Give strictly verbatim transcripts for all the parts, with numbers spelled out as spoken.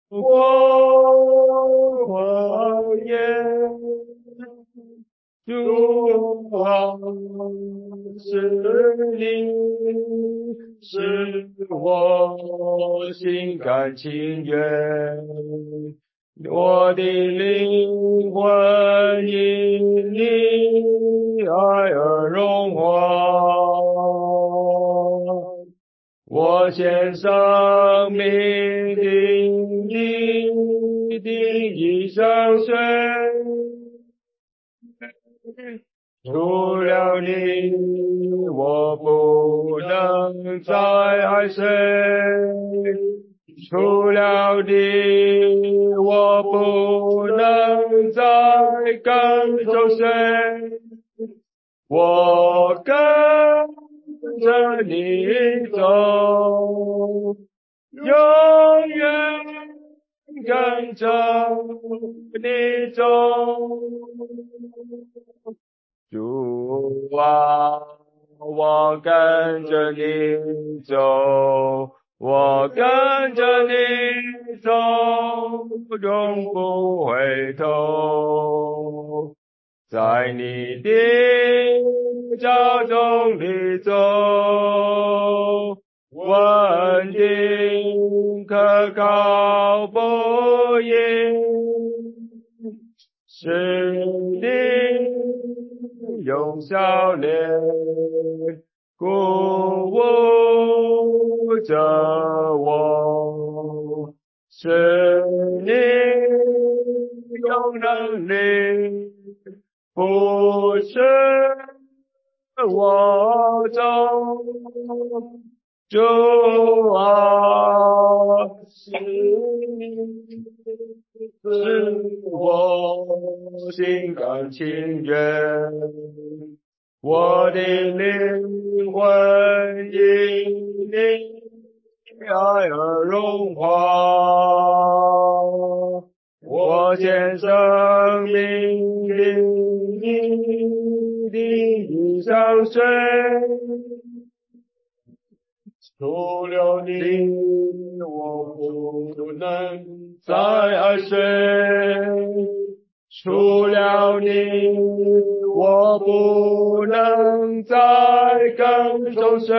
我我也主啊，是你使我心甘情愿，我的灵魂因你爱而荣华。我献生命定你定义相随，除了你我不能再爱谁，除了你我不能再跟着谁，我跟着你走，永远跟着你走。主啊，我跟着你走，我跟着你走，永不回头。在你的脚中里走，稳定可靠不移，是你用笑脸鼓舞着我，是你用能力不是我走，主啊，是你使我心甘情愿，我的灵魂因你爱而荣华。我献生命定你的相随，除了你我不能再爱谁，除了你我不能再跟着谁，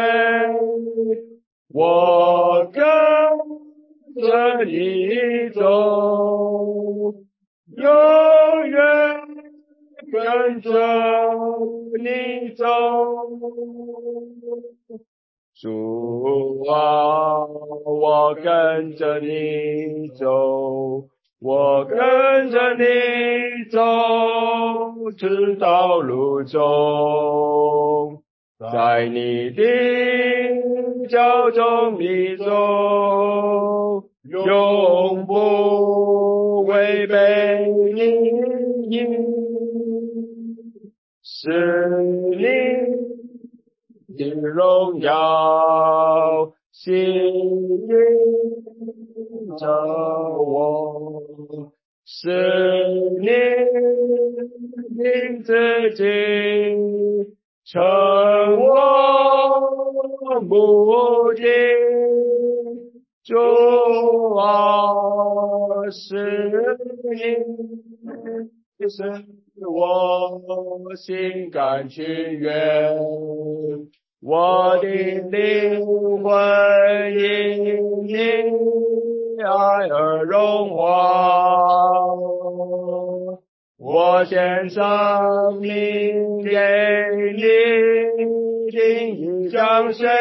我跟着你走，永远跟着你走。主啊，我跟着你走，我跟着你走，直到路中，在你的脚中里走，永不违背你意，是你的荣耀吸引着我，是你令自己成我目的，主啊，是你使我心甘情愿，我的灵魂因你爱而荣华。我献生命给你，定义相随，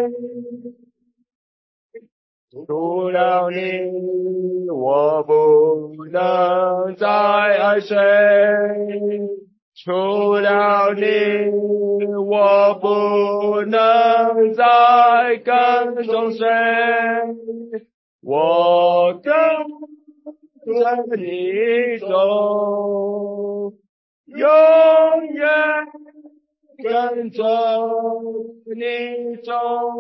除了你我不能再爱谁，除了你我不能再跟着谁，我跟着你走，永远跟着你走。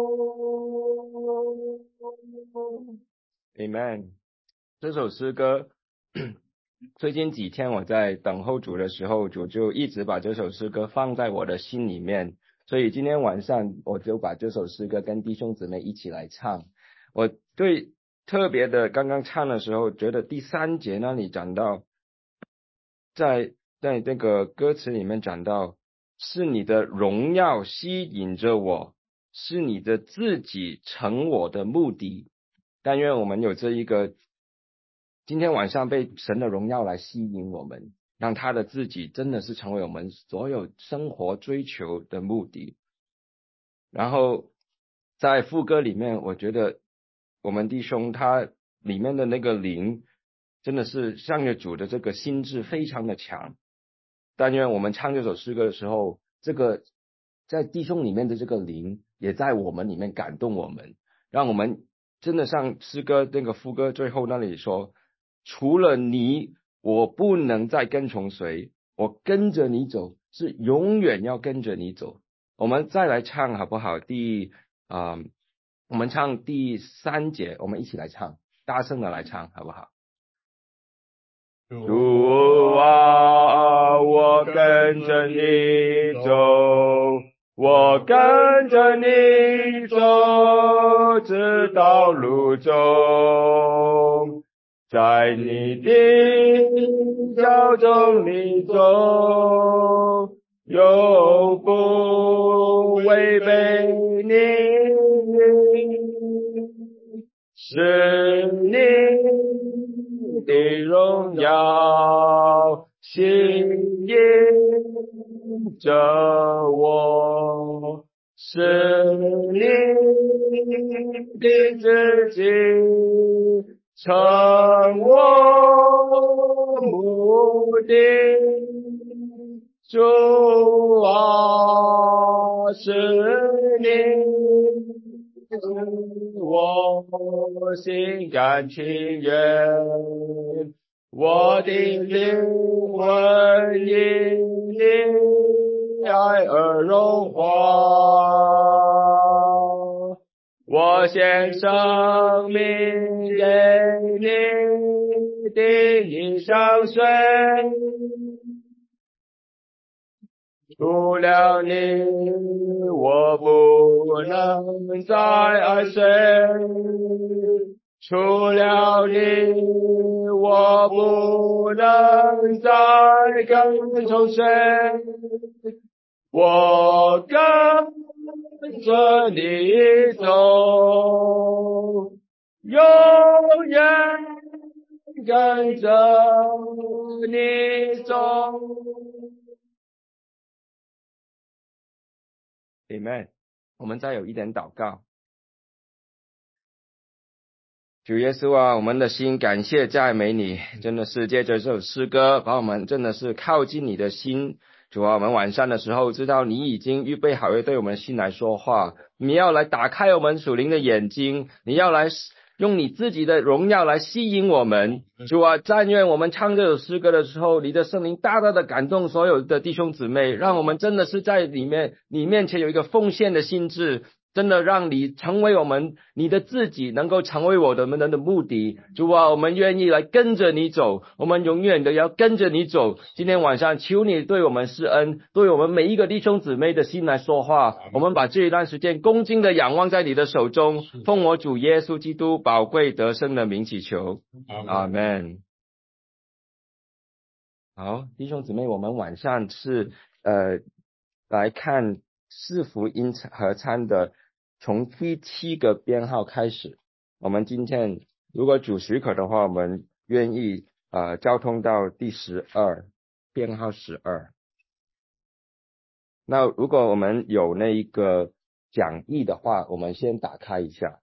Amen。 这首诗歌最近几天我在等候主的时候，主就一直把这首诗歌放在我的心里面，所以今天晚上我就把这首诗歌跟弟兄姊妹一起来唱。我对特别的，刚刚唱的时候，觉得第三节那里讲到，在在那个歌词里面讲到，是你的荣耀吸引着我，是你的自己成我的目的。但愿我们有这一个，今天晚上被神的荣耀来吸引我们，让他的自己真的是成为我们所有生活追求的目的。然后在副歌里面，我觉得我们弟兄他里面的那个灵，真的是向着主的这个心智非常的强。但愿我们唱这首诗歌的时候，这个在弟兄里面的这个灵，也在我们里面感动我们，让我们真的像诗歌那个副歌最后那里说，除了你，我不能再跟从谁，我跟着你走，是永远要跟着你走。我们再来唱好不好？第啊、呃我们唱第三节，我们一起来唱，大声的来唱好不好？主啊，我跟着你走，我跟着你走，直到路中，在你的脚中你走，永不违背你，是你的荣耀吸引着我，是你的自己成我目的。主啊，是你我心甘情愿，我的灵魂因你爱而融化，我献生命给你，定你相随。除了你，我不能再爱谁。除了你，我不能再跟从谁。我跟着你走，永远跟着你走。Amen。我们再有一点祷告。主耶稣啊，我们的心感谢赞美你，真的是借着这首诗歌，把我们真的是靠近你的心。主啊，我们晚上的时候知道你已经预备好要对我们心来说话，你要来打开我们属灵的眼睛，你要来用你自己的荣耀来吸引我们。主啊，但愿我们唱这首诗歌的时候，你的圣灵大大的感动所有的弟兄姊妹，让我们真的是在里面你面前有一个奉献的心志，真的让你成为我们，你的自己能够成为我们的目的。主啊，我们愿意来跟着你走，我们永远的要跟着你走。今天晚上求你对我们施恩，对我们每一个弟兄姊妹的心来说话。我们把这一段时间恭敬的仰望在你的手中，奉我主耶稣基督宝贵得胜的名祈求，阿们。好，弟兄姊妹，我们晚上是呃来看四福音合参的，从第七个编号开始。我们今天如果主许可的话，我们愿意呃交通到第十二编号十二。那如果我们有那一个讲义的话，我们先打开一下。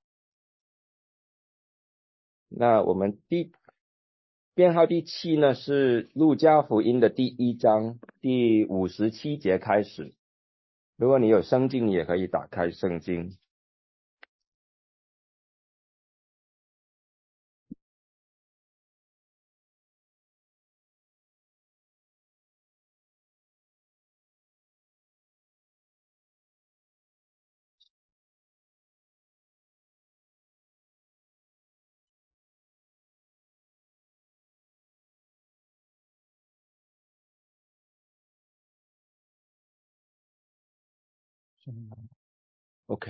那我们第编号第七呢，是路加福音的第一章第五十七节开始。如果你有圣经，你也可以打开圣经。OK，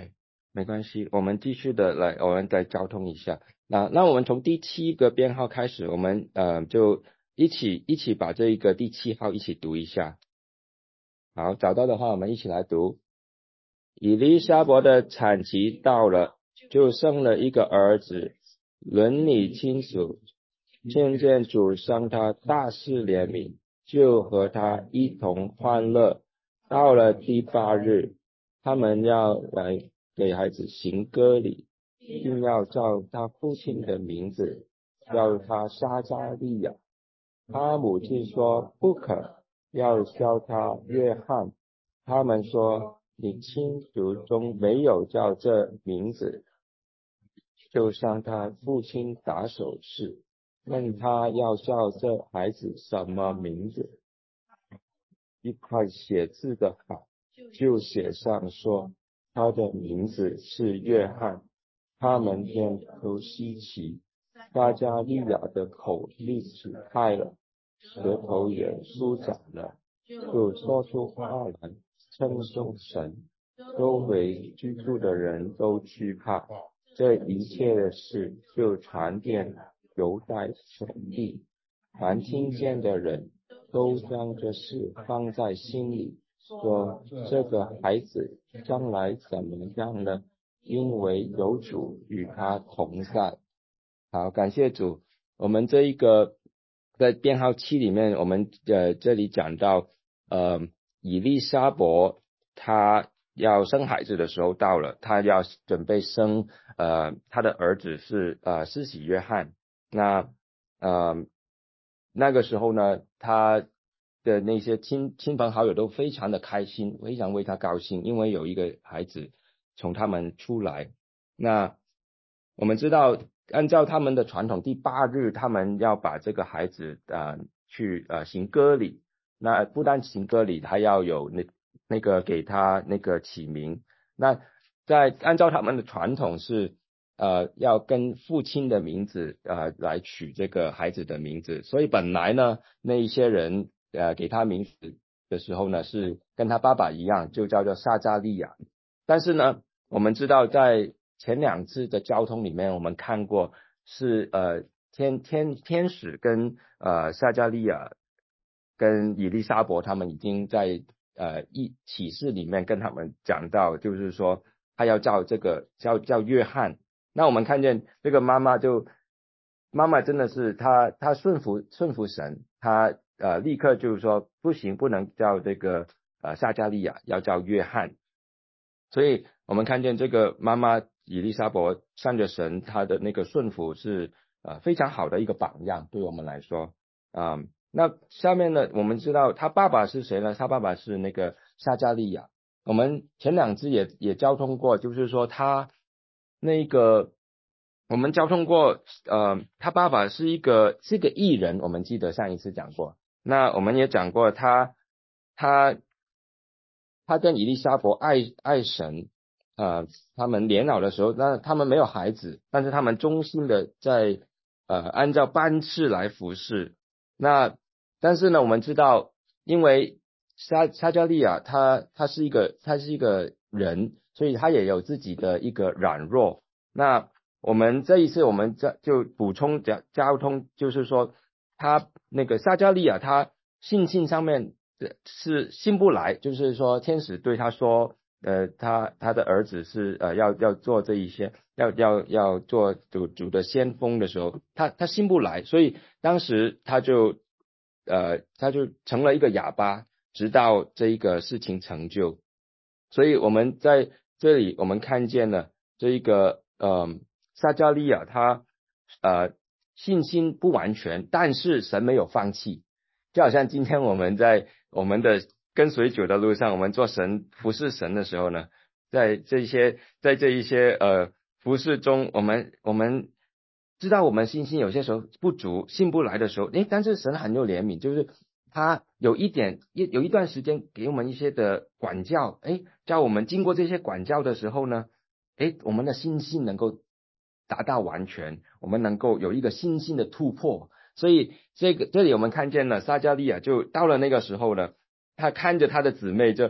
没关系，我们继续的来，我们再交通一下。那那我们从第七个编号开始，我们呃就一起一起把这一个第七号一起读一下。好，找到的话，我们一起来读。以利沙伯的产期到了，就生了一个儿子，伦理亲属渐渐主向他大施怜悯，就和他一同欢乐。到了第八日，他们要来给孩子行割礼，并要照他父亲的名字叫他撒加利亚。他母亲说不可，要叫他约翰。他们说你亲族中没有叫这名字，就向他父亲打手势，问他要叫这孩子什么名字。一块写字的函就写上说他的名字是约翰。他们便都稀奇，撒加利亚的口立起开了，舌头也舒展了，就说出话来，称颂神。周围居住的人都惧怕，这一切的事就传遍犹太全地。凡听见的人都将这事放在心里，说这个孩子将来怎么样呢？因为有主与他同在。好，感谢主。我们这一个在编号七里面，我们呃这里讲到呃以利沙伯他要生孩子的时候到了，他要准备生呃他的儿子是呃施洗约翰。那呃那个时候呢，他的那些亲亲朋好友都非常的开心，非常为他高兴，因为有一个孩子从他们出来。那我们知道，按照他们的传统，第八日他们要把这个孩子呃去呃行割礼。那不单行割礼，还要有那那个给他那个起名。那在按照他们的传统是呃要跟父亲的名字呃来取这个孩子的名字。所以本来呢，那一些人呃给他名字的时候呢，是跟他爸爸一样，就叫做撒加利亚。但是呢，我们知道在前两次的交通里面，我们看过是呃天天天使跟呃撒加利亚跟以利沙伯他们已经在呃一启示里面跟他们讲到，就是说他要叫这个叫叫约翰。那我们看见这个妈妈就妈妈真的是她她顺服顺服神，她呃立刻就是说不行，不能叫这个呃撒加利亚，要叫约翰。所以我们看见这个妈妈以利沙伯向着神，她的那个顺服是呃非常好的一个榜样，对我们来说啊、嗯那下面呢，我们知道他爸爸是谁呢？他爸爸是那个撒加利亚。我们前两次也也交通过，就是说他那个我们交通过，呃，他爸爸是一个是一个艺人，我们记得上一次讲过。那我们也讲过他他他跟以利沙伯爱爱神。呃，他们年老的时候，那他们没有孩子，但是他们忠心的在呃按照班次来服侍。那但是呢，我们知道，因为撒撒加利亚他他是一个他是一个人，所以他也有自己的一个软弱。那我们这一次我们这就补充交交通，就是说他那个撒加利亚他信心上面的是信不来，就是说天使对他说。呃，他他的儿子是呃要要做这一些，要要要做主主的先锋的时候，他他信不来，所以当时他就呃他就成了一个哑巴，直到这一个事情成就。所以我们在这里我们看见了这一个呃撒加利亚他呃信心不完全，但是神没有放弃。就好像今天我们在我们的跟随主的路上，我们做神服侍神的时候呢，在这些在这一些呃服侍中，我们我们知道我们信心有些时候不足，信不来的时候，诶，但是神很有怜悯，就是他有一点一有一段时间给我们一些的管教，诶，叫我们经过这些管教的时候呢，诶，我们的信心能够达到完全，我们能够有一个信心的突破。所以这个这里我们看见了撒加利亚就到了那个时候呢，他看着他的姊妹就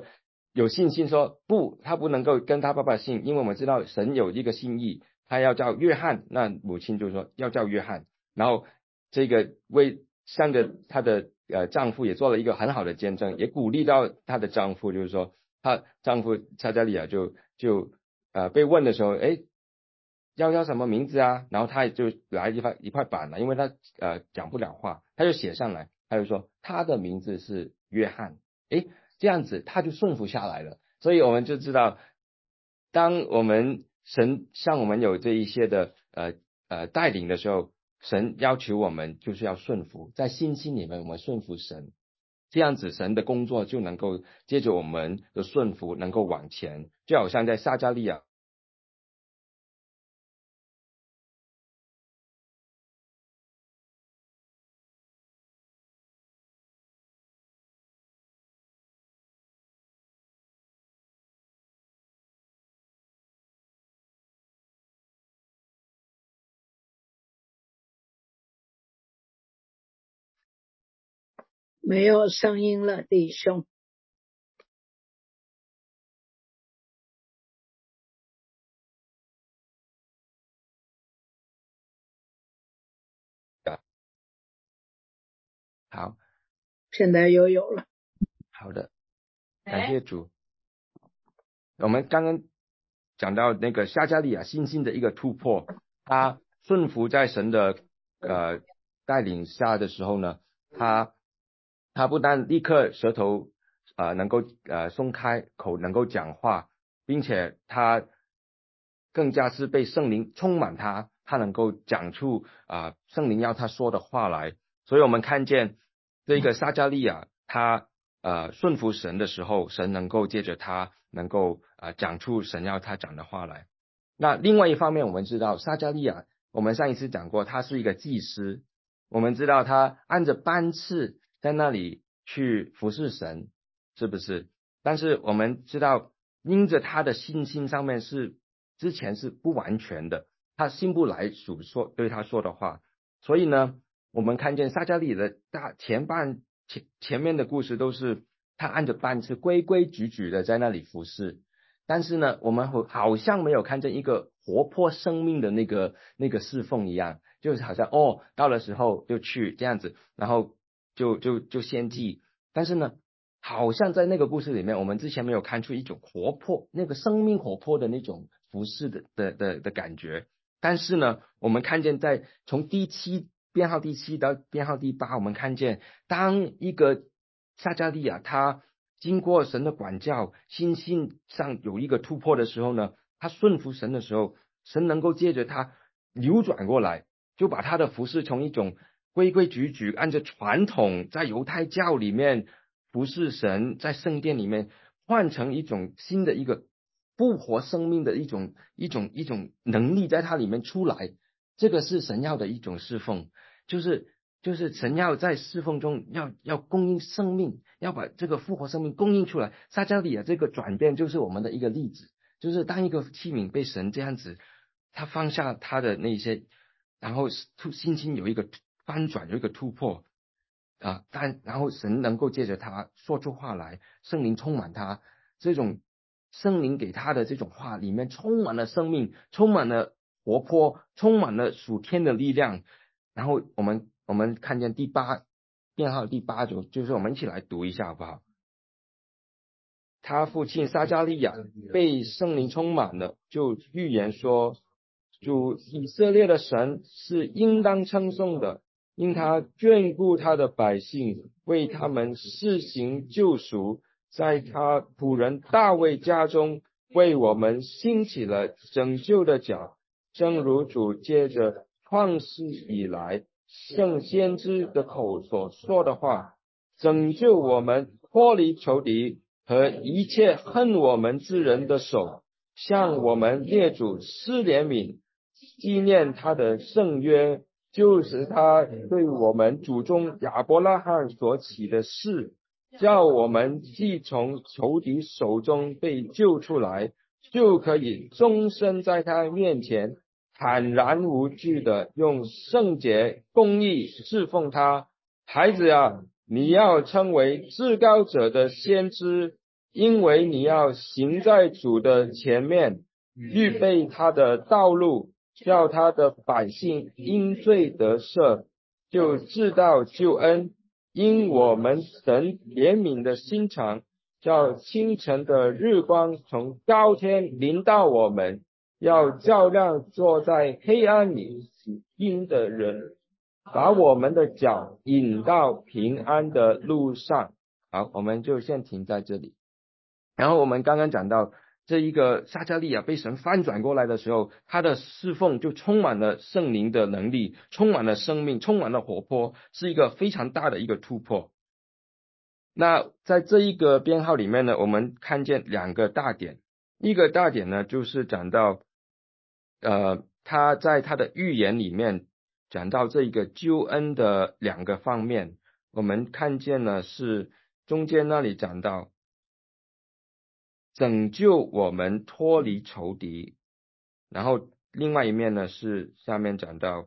有信心说不，他不能够跟他爸爸姓，因为我们知道神有一个心意，他要叫约翰，那母亲就说要叫约翰，然后这个为向着她的呃丈夫也做了一个很好的见证，也鼓励到她的丈夫，就是说她丈夫撒加利亚就就呃被问的时候，诶，要叫什么名字啊？然后他就来一块一块板了，因为他呃讲不了话，他就写上来，他就说他的名字是约翰，诶，这样子他就顺服下来了。所以我们就知道，当我们神向我们有这一些的呃呃带领的时候，神要求我们就是要顺服，在信心里面我们顺服神，这样子神的工作就能够借着我们的顺服能够往前，就好像在撒加利亚。 没有声音了，弟兄。 好， 现在又有了。 好的，感谢主。我们刚刚讲到那个撒加利亚信心的一个突破，他顺服在神的呃带领下的时候呢，他他不但立刻舌头呃能够呃松开，口能够讲话，并且他更加是被圣灵充满他，他能够讲出啊、呃、圣灵要他说的话来。所以我们看见这个撒加利亚，他呃顺服神的时候，神能够借着他能够呃讲出神要他讲的话来。那另外一方面，我们知道撒加利亚，我们上一次讲过，他是一个祭司，我们知道他按着班次在那里去服侍神，是不是？但是我们知道，因着他的信心上面是之前是不完全的，他信不来主说对他说的话，所以呢，我们看见撒加利亚的大前半前前面的故事都是他按着班次规规矩矩的在那里服侍，但是呢，我们好像没有看见一个活泼生命的那个那个侍奉一样，就是好像哦，到了时候就去这样子，然后就就就献祭，但是呢，好像在那个故事里面，我们之前没有看出一种活泼，那个生命活泼的那种服侍的的的的感觉。但是呢，我们看见在从第七编号第七到编号第八，我们看见当一个撒加利亚他经过神的管教，心性上有一个突破的时候呢，他顺服神的时候，神能够借着他扭转过来，就把他的服侍从一种规规矩矩按着传统在犹太教里面服侍神，在圣殿里面换成一种新的一个复活生命的一种一种一种能力在它里面出来，这个是神要的一种侍奉，就是就是神要在侍奉中要要供应生命，要把这个复活生命供应出来。撒加利亚这个转变就是我们的一个例子，就是当一个器皿被神这样子，他放下他的那些，然后突信心有一个翻转，有一个突破啊，但然后神能够借着他说出话来，圣灵充满他，这种圣灵给他的这种话里面充满了生命，充满了活泼，充满了属天的力量。然后我们我们看见第八编号第八组，就是我们一起来读一下好不好？他父亲撒加利亚被圣灵充满了，就预言说，主以色列的神是应当称颂的，因他眷顾他的百姓，为他们施行救赎，在他仆人大卫家中为我们兴起了拯救的脚，正如主借着创世以来圣先知的口所说的话，拯救我们脱离仇敌和一切恨我们之人的手，向我们列祖施怜悯，纪念他的圣约，就是他对我们祖宗亚伯拉罕所起的誓，叫我们既从仇敌手中被救出来，就可以终身在他面前坦然无惧的用圣洁公义侍奉他。孩子啊，你要称为至高者的先知， 因为你要行在主的前面，预备他的道路，叫他的百姓因罪得赦，就知道救恩。因我们神怜悯的心肠，叫清晨的日光从高天临到我们，要照亮坐在黑暗里死荫的人，把我们的脚引到平安的路上。好，我们就先停在这里。然后我们刚刚讲到这一个撒迦利亚被神翻转过来的时候，他的侍奉就充满了圣灵的能力，充满了生命，充满了活泼，是一个非常大的一个突破。那在这一个编号里面呢，我们看见两个大点。一个大点呢，就是讲到呃他在他的预言里面讲到这一个救恩的两个方面。我们看见呢是中间那里讲到拯救我们脱离仇敌，然后另外一面呢是下面讲到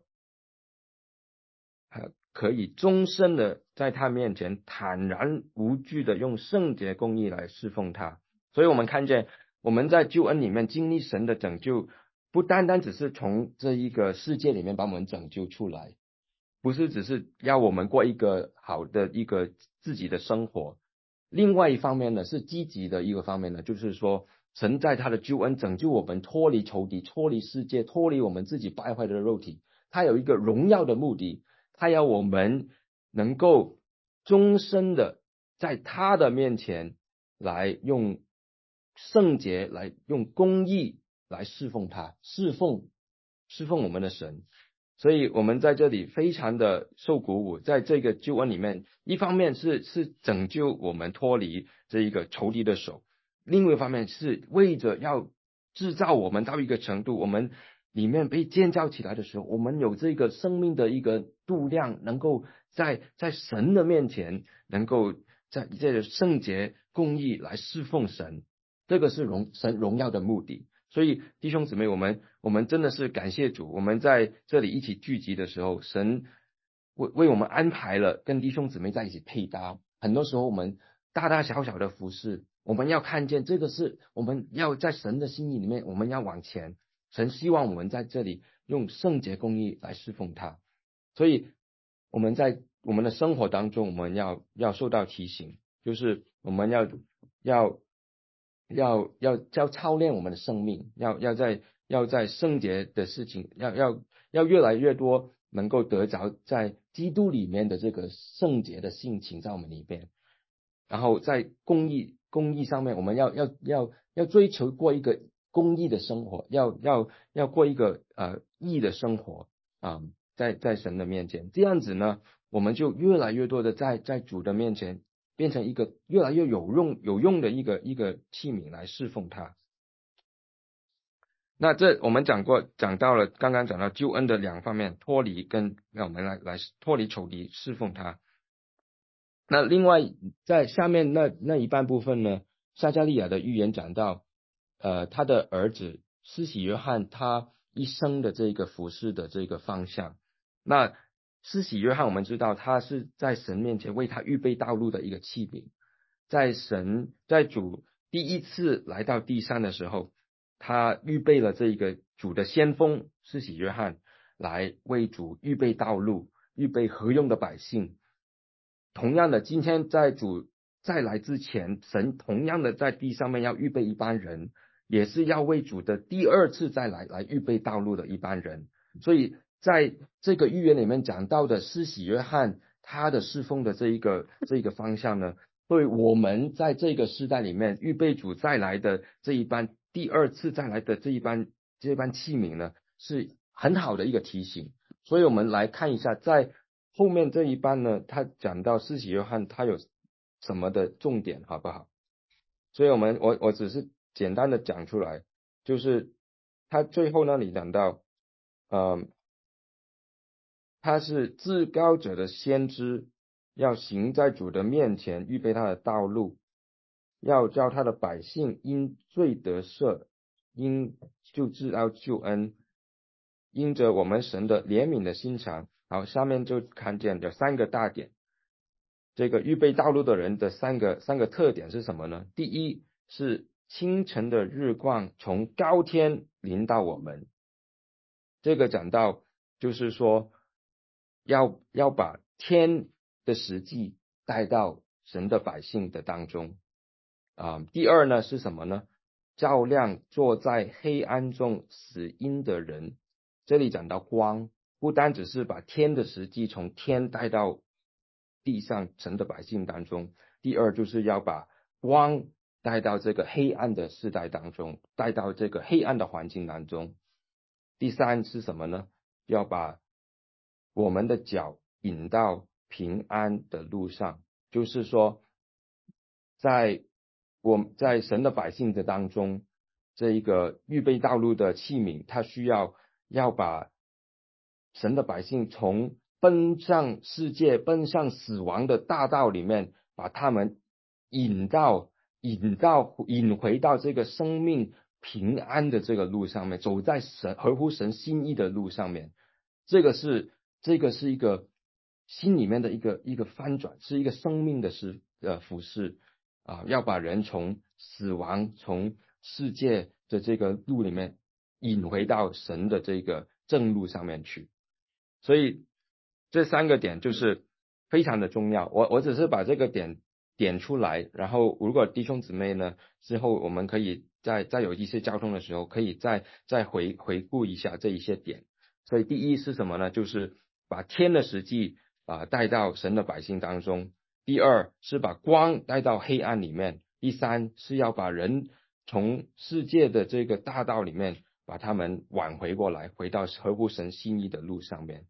呃可以终身的在他面前坦然无惧的用圣洁公义来侍奉他。所以我们看见我们在救恩里面经历神的拯救，不单单只是从这一个世界里面把我们拯救出来，不是只是要我们过一个好的一个自己的生活。另外一方面呢，是积极的一个方面呢，就是说神在他的救恩拯救我们脱离仇敌，脱离世界，脱离我们自己败坏的肉体。他有一个荣耀的目的，他要我们能够终身的在他的面前来用圣洁，来用公义来侍奉他，侍奉侍奉我们的神。所以我们在这里非常的受鼓舞，在这个救恩里面，一方面是是拯救我们脱离这一个仇敌的手，另外一方面是为着要制造我们到一个程度，我们里面被建造起来的时候，我们有这个生命的一个度量，能够在在神的面前，能够在这个圣洁公义来侍奉神，这个是荣神荣耀的目的。所以弟兄姊妹，我们我们真的是感谢主，我们在这里一起聚集的时候，神为为我们安排了跟弟兄姊妹在一起配搭。很多时候我们大大小小的服事，我们要看见这个是我们要在神的心意里面，我们要往前。神希望我们在这里用圣洁公义来侍奉他。所以我们在我们的生活当中，我们要要受到提醒，就是我们要要要要要操练我们的生命，要要在要在圣洁的事情，要要要越来越多能够得着在基督里面的这个圣洁的性情在我们里边。然后在公义公义上面，我们要要要要追求过一个公义的生活，要要要过一个呃义的生活啊、呃，在在神的面前，这样子呢，我们就越来越多的在在主的面前变成一个越来越有用有用的一个一个器皿来侍奉他。那这我们讲过讲到了，刚刚讲到救恩的两方面，脱离跟让我们来来脱离仇敌侍奉他。那另外在下面那那一半部分呢，撒迦利亚的预言讲到呃他的儿子施洗约翰他一生的这个服事的这个方向。那施洗约翰我们知道他是在神面前为他预备道路的一个器皿，在神在主第一次来到地上的时候，他预备了这个主的先锋施洗约翰来为主预备道路，预备合用的百姓。同样的，今天在主再来之前，神同样的在地上面要预备一班人，也是要为主的第二次再来来预备道路的一班人。所以在这个预言里面讲到的施洗约翰他的侍奉的这一个这一个方向呢，对我们在这个时代里面预备主再来的这一班第二次再来的这一班这一班器皿呢，是很好的一个提醒。所以我们来看一下在后面这一半呢，他讲到施洗约翰他有什么的重点，好不好？所以我们我我只是简单的讲出来，就是他最后那里讲到，嗯，他是至高者的先知，要行在主的面前，预备他的道路，要叫他的百姓因罪得赦，因就知道救恩，因着我们神的怜悯的心肠。好，下面就看见有三个大点。 这个预备道路的人的三个三个特点是什么呢？第一是清晨的日光从高天临到我们，这个讲到就是说要要把天的实际带到神的百姓的当中啊。第二呢是什么呢？照亮坐在黑暗中死荫的人。这里讲到光，不单只是把天的实际从天带到地上神的百姓当中，第二就是要把光带到这个黑暗的世代当中，带到这个黑暗的环境当中。第三是什么呢？要把我们的脚引到平安的路上，就是说在我们在神的百姓的当中，这一个预备道路的器皿，它需要要把神的百姓从奔向世界、奔向死亡的大道里面，把他们引到、引到、引回到这个生命平安的这个路上面，走在神合乎神心意的路上面。这个是这个是一个心里面的一个一个翻转，是一个生命的事呃服饰啊，要把人从死亡、从世界的这个路里面引回到神的这个正路上面去。所以这三个点就是非常的重要。我我只是把这个点点出来，然后如果弟兄姊妹呢之后我们可以在在有一些交通的时候，可以再再回回顾一下这一些点。所以第一是什么呢？就是把天的实际啊带到神的百姓当中。第二是把光带到黑暗里面。第三是要把人从世界的这个大道里面把他们挽回过来，回到合乎神心意的路上面。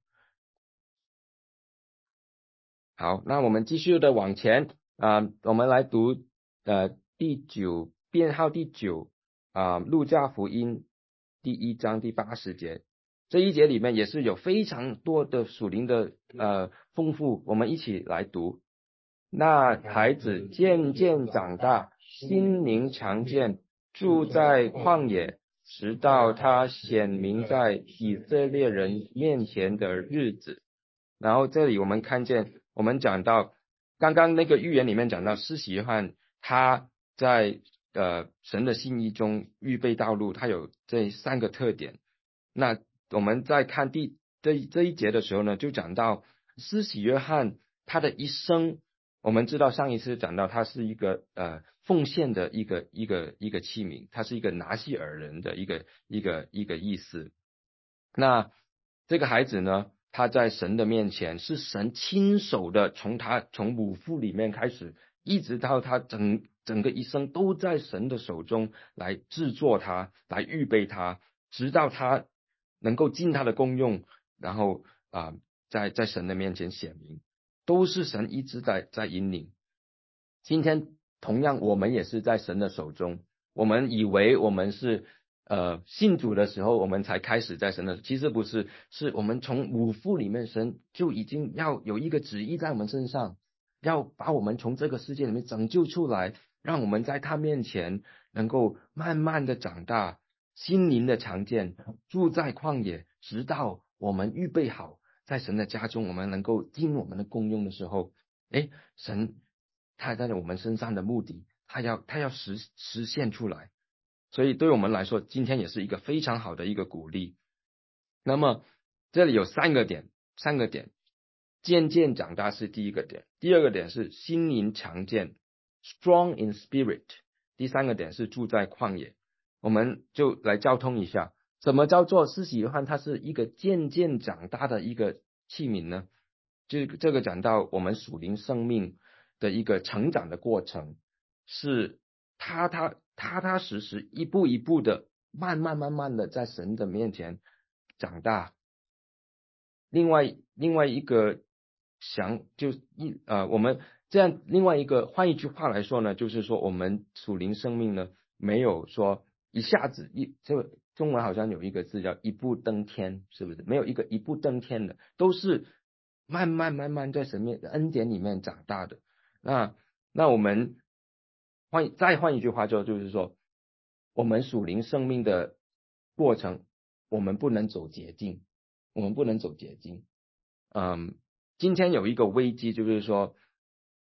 好，那我们继续的往前啊、呃，我们来读呃第九编号第九啊、呃、路加福音第一章第八十节。这一节里面也是有非常多的属灵的呃丰富，我们一起来读。那孩子渐渐长大，心灵强健，住在旷野，直到他显明在以色列人面前的日子。然后这里我们看见，我们讲到刚刚那个预言里面讲到施洗约翰他在呃神的心意中预备道路，他有这三个特点。那我们在看第这这一节的时候呢，就讲到施洗约翰他的一生。我们知道上一次讲到他是一个呃奉献的一个一个一个器皿，他是一个拿细耳人的一个一个一个意思。那这个孩子呢，他在神的面前是神亲手的，从他从母腹里面开始，一直到他整整个一生都在神的手中来制作他，来预备他，直到他能够尽他的功用，然后啊、呃、在在神的面前显明。都是神一直在在引领。今天同样我们也是在神的手中，我们以为我们是呃信主的时候我们才开始在神的，其实不是，是我们从母腹里面神就已经要有一个旨意在我们身上，要把我们从这个世界里面拯救出来，让我们在他面前能够慢慢的长大，心灵的强健，住在旷野，直到我们预备好在神的家中，我们能够尽我们的功用的时候，诶，神他在我们身上的目的，他要他要实实现出来。所以对我们来说，今天也是一个非常好的一个鼓励。那么这里有三个点，三个点，渐渐长大是第一个点，第二个点是心灵强健 ，strong in spirit， 第三个点是住在旷野。我们就来交通一下。什么叫做施洗约翰？他是一个渐渐长大的一个器皿呢？这这个讲到我们属灵生命的一个成长的过程，是踏踏踏踏实实、一步一步的、慢慢慢慢的在神的面前长大。另外另外一个想就一呃，我们这样另外一个换一句话来说呢，就是说我们属灵生命呢，没有说一下子一这中文好像有一个字叫一步登天，是不是？没有一个一步登天的，都是慢慢慢慢在神面恩典里面长大的。那那我们换再换一句话就就是说，我们属灵生命的过程，我们不能走捷径，我们不能走捷径。嗯，今天有一个危机，就是说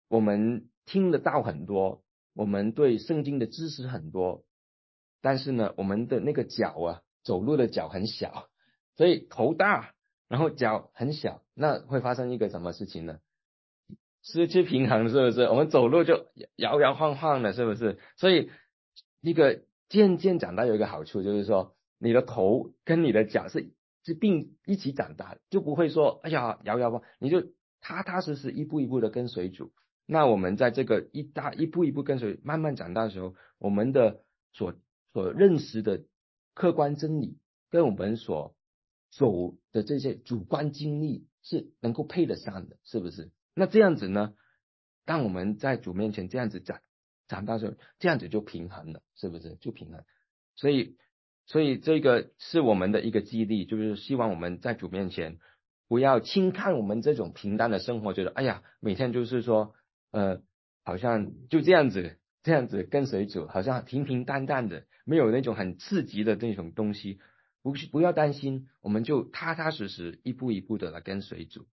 我们听得到很多，我们对圣经的知识很多，但是呢，我们的那个脚啊，走路的脚很小，所以头大，然后脚很小，那会发生一个什么事情呢？失去平衡，是不是？我们走路就摇摇晃晃的，是不是？所以一个渐渐长大有一个好处，就是说你的头跟你的脚是是并一起长大的，就不会说哎呀摇摇晃，你就踏踏实实一步一步的跟随主。那我们在这个一大一步一步跟随慢慢长大的时候，我们的所所认识的客观真理跟我们所走的这些主观经历是能够配得上的，是不是？那这样子呢，当我们在主面前这样子长长大的时候，这样子就平衡了，是不是？就平衡。所以，所以这个是我们的一个激励，就是希望我们在主面前不要轻看我们这种平淡的生活，觉得哎呀，每天就是说，呃，好像就这样子，这样子跟随主，好像平平淡淡的，没有那种很刺激的那种东西。不是不要担心，我们就踏踏实实一步一步的来跟随主。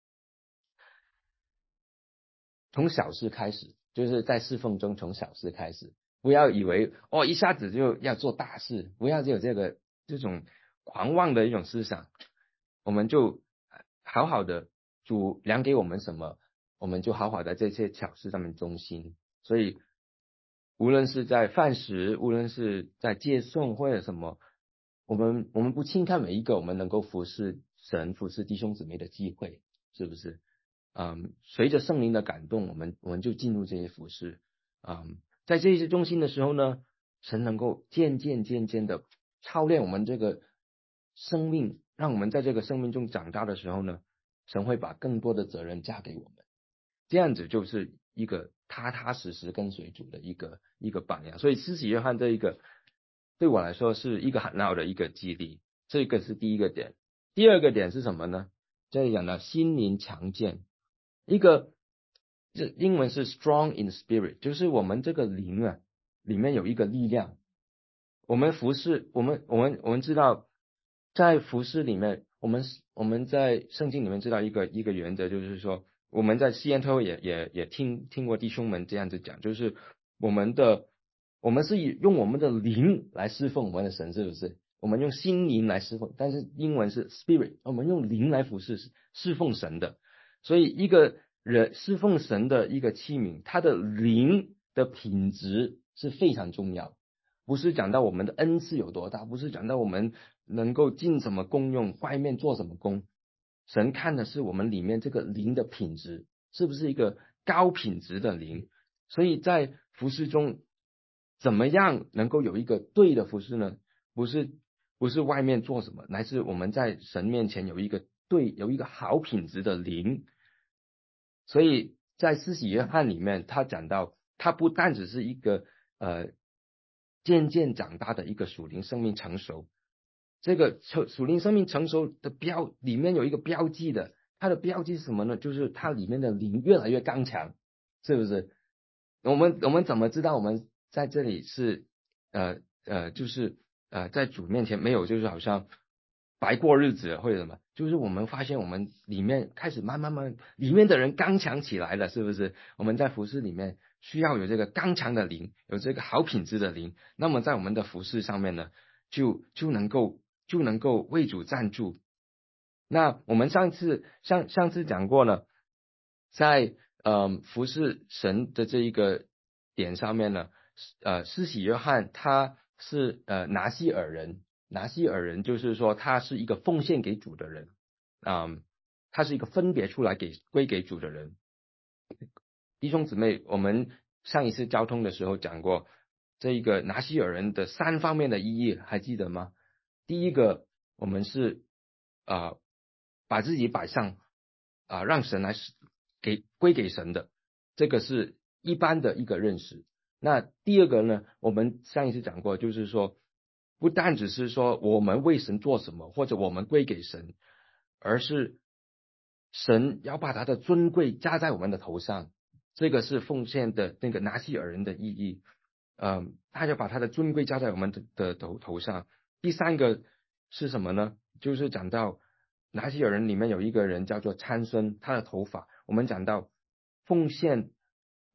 从小事开始，就是在侍奉中从小事开始，不要以为哦一下子就要做大事，不要有这个这种狂妄的一种思想，我们就好好的主量给我们什么，我们就好好的这些小事上面忠心。所以无论是在饭食，无论是在接送或者什么，我们我们不轻看每一个我们能够服侍神、服侍弟兄姊妹的机会，是不是？嗯，随着圣灵的感动，我们我们就进入这些服饰。嗯，在这些中心的时候呢，神能够渐渐渐渐的操练我们这个生命，让我们在这个生命中长大的时候呢，神会把更多的责任加给我们。这样子就是一个踏踏实实跟随主的一个一个榜样。所以施洗约翰这一个对我来说是一个很好的一个激励，这个是第一个点。第二个点是什么呢？这里讲到心灵强健。一个这英文是 strong in spirit， 就是我们这个灵啊里面有一个力量。我们服侍，我们我们我们知道，在服侍里面，我们我们在圣经里面知道一个一个原则，就是说我们在西安特会也也也听听过弟兄们这样子讲，就是我们的我们是以用我们的灵来侍奉我们的神，是不是？我们用心灵来侍奉，但是英文是 spirit，我们用灵来服侍侍奉神的。所以一个人侍奉神的一个器皿，它的灵的品质是非常重要。不是讲到我们的恩赐有多大，不是讲到我们能够进什么功用，外面做什么工。神看的是我们里面这个灵的品质，是不是一个高品质的灵。所以在服侍中，怎么样能够有一个对的服侍呢？不是不是外面做什么，乃是我们在神面前有一个对，有一个好品质的灵。所以在施洗约翰里面，他讲到，他不但只是一个呃渐渐长大的一个属灵生命成熟，这个属属灵生命成熟的标里面有一个标记的，它的标记是什么呢？就是它里面的灵越来越刚强，是不是？我们我们怎么知道我们在这里是呃呃就是呃在主面前没有就是好像白过日子或者什么？就是我们发现我们里面开始慢慢慢里面的人刚强起来了，是不是？我们在服饰里面需要有这个刚强的灵，有这个好品质的灵，那么在我们的服饰上面呢，就就能够就能够为主站住。那我们上次上上次讲过了，在呃服侍神的这一个点上面呢，呃施洗约翰他是呃拿西尔人，拿西尔人就是说他是一个奉献给主的人，啊、嗯，他是一个分别出来给归给主的人。弟兄姊妹，我们上一次交通的时候讲过，这一个拿西尔人的三方面的意义，还记得吗？第一个，我们是啊、呃把自己摆上啊、呃让神来给归给神的，这个是一般的一个认识。那第二个呢，我们上一次讲过，就是说，不但只是说我们为神做什么，或者我们归给神，而是神要把他的尊贵加在我们的头上。这个是奉献的那个拿西尔人的意义，嗯，他就把他的尊贵加在我们的的头头上。第三个是什么呢？就是讲到拿西尔人里面有一个人叫做参孙，他的头发，我们讲到奉献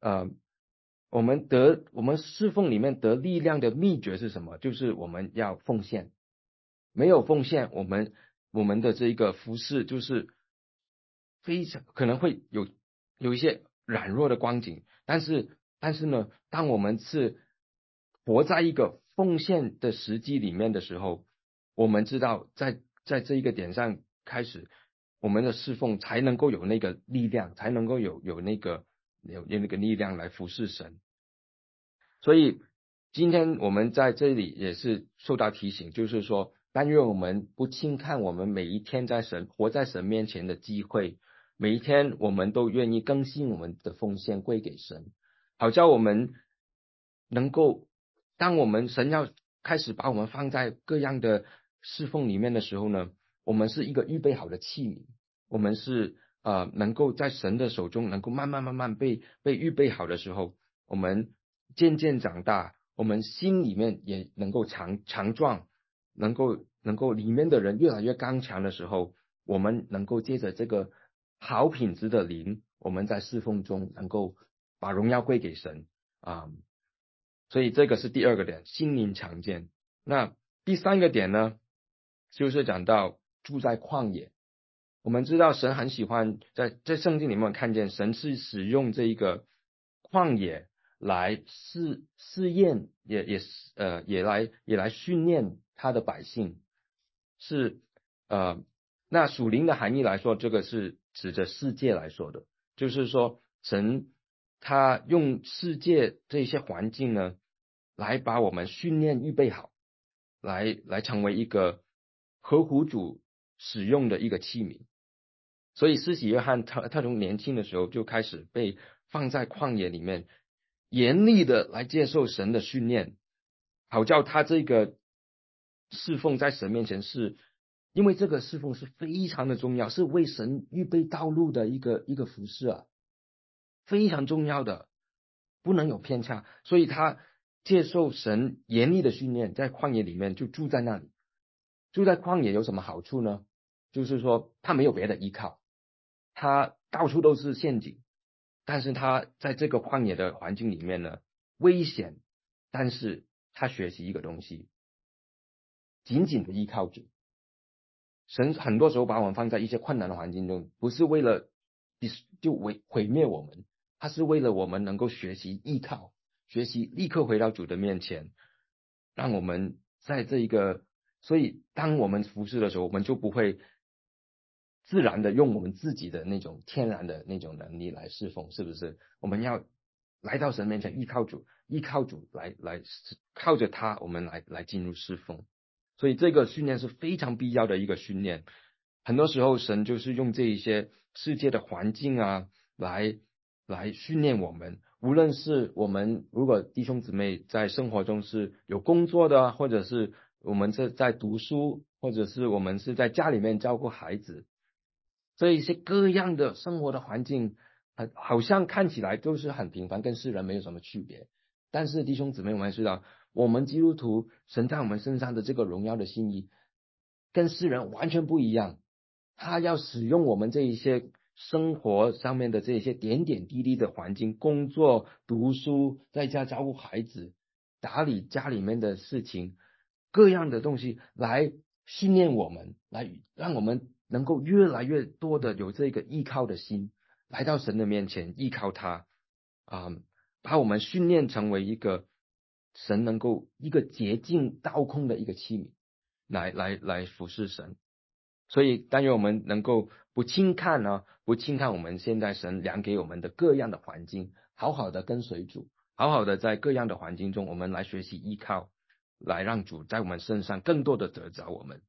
呃，我们得我们侍奉里面得力量的秘诀是什么？就是我们要奉献。没有奉献，我们我们的这个服饰就是非常可能会有有一些软弱的光景，但是但是呢，当我们是活在一个奉献的时机里面的时候，我们知道在在这一个点上开始，我们的侍奉才能够有那个力量，才能够有有那个有有那个力量来服侍神。所以今天我们在这里也是受到提醒，就是说，但愿我们不轻看我们每一天在神活在神面前的机会，每一天我们都愿意更新我们的奉献归给神，好叫我们能够，当我们神要开始把我们放在各样的侍奉里面的时候呢，我们是一个预备好的器皿，我们是呃能够在神的手中能够慢慢慢慢被被预备好的时候，我们渐渐长大，我们心里面也能够强强壮，能够能够里面的人越来越刚强的时候，我们能够借着这个好品质的灵，我们在侍奉中能够把荣耀归给神啊、所以这个是第二个点，心灵强健。那第三个点呢，就是讲到住在旷野。我们知道神很喜欢在在圣经里面看见神是使用这一个旷野来试试验，也也是呃也来也来训练他的百姓，是呃那属灵的含义来说，这个是指着世界来说的，就是说神他用世界这些环境呢，来把我们训练预备好，来来成为一个合乎主使用的一个器皿。所以施洗约翰他他从年轻的时候就开始被放在旷野里面，严厉的来接受神的训练，好叫他这个侍奉在神面前是，因为这个侍奉是非常的重要，是为神预备道路的一个一个服饰啊，非常重要的，不能有偏差。所以他接受神严厉的训练，在旷野里面就住在那里。住在旷野有什么好处呢？就是说他没有别的依靠，他到处都是陷阱，但是他在这个旷野的环境里面呢，危险，但是他学习一个东西，紧紧的依靠主。神很多时候把我们放在一些困难的环境中，不是为了就毁毁灭我们，他是为了我们能够学习依靠，学习立刻回到主的面前，让我们在这一个，所以当我们服侍的时候，我们就不会自然的用我们自己的那种天然的那种能力来侍奉，是不是？我们要来到神面前，依靠主，依靠主来来靠着他，我们来来进入侍奉。所以这个训练是非常必要的一个训练。很多时候神就是用这一些世界的环境啊，来来训练我们。无论是我们如果弟兄姊妹在生活中是有工作的，或者是我们是在读书，或者是我们是在家里面照顾孩子，这一些各样的生活的环境，很好像看起来都是很平凡，跟世人没有什么区别。但是弟兄姊妹，我们知道，我们基督徒神在我们身上的这个荣耀的心意，跟世人完全不一样。他要使用我们这一些生活上面的这些点点滴滴的环境，工作、读书，在家照顾孩子，打理家里面的事情，各样的东西来训练我们，来让我们能够越来越多的有这个依靠的心，来到神的面前依靠他啊、嗯把我们训练成为一个神能够一个洁净倒空的一个器皿，来来来服侍神。所以但愿我们能够不轻看呢，不轻看我们现在神量给我们的各样的环境，好好的跟随主，好好的在各样的环境中，我们来学习依靠，来让主在我们身上更多的得着我们。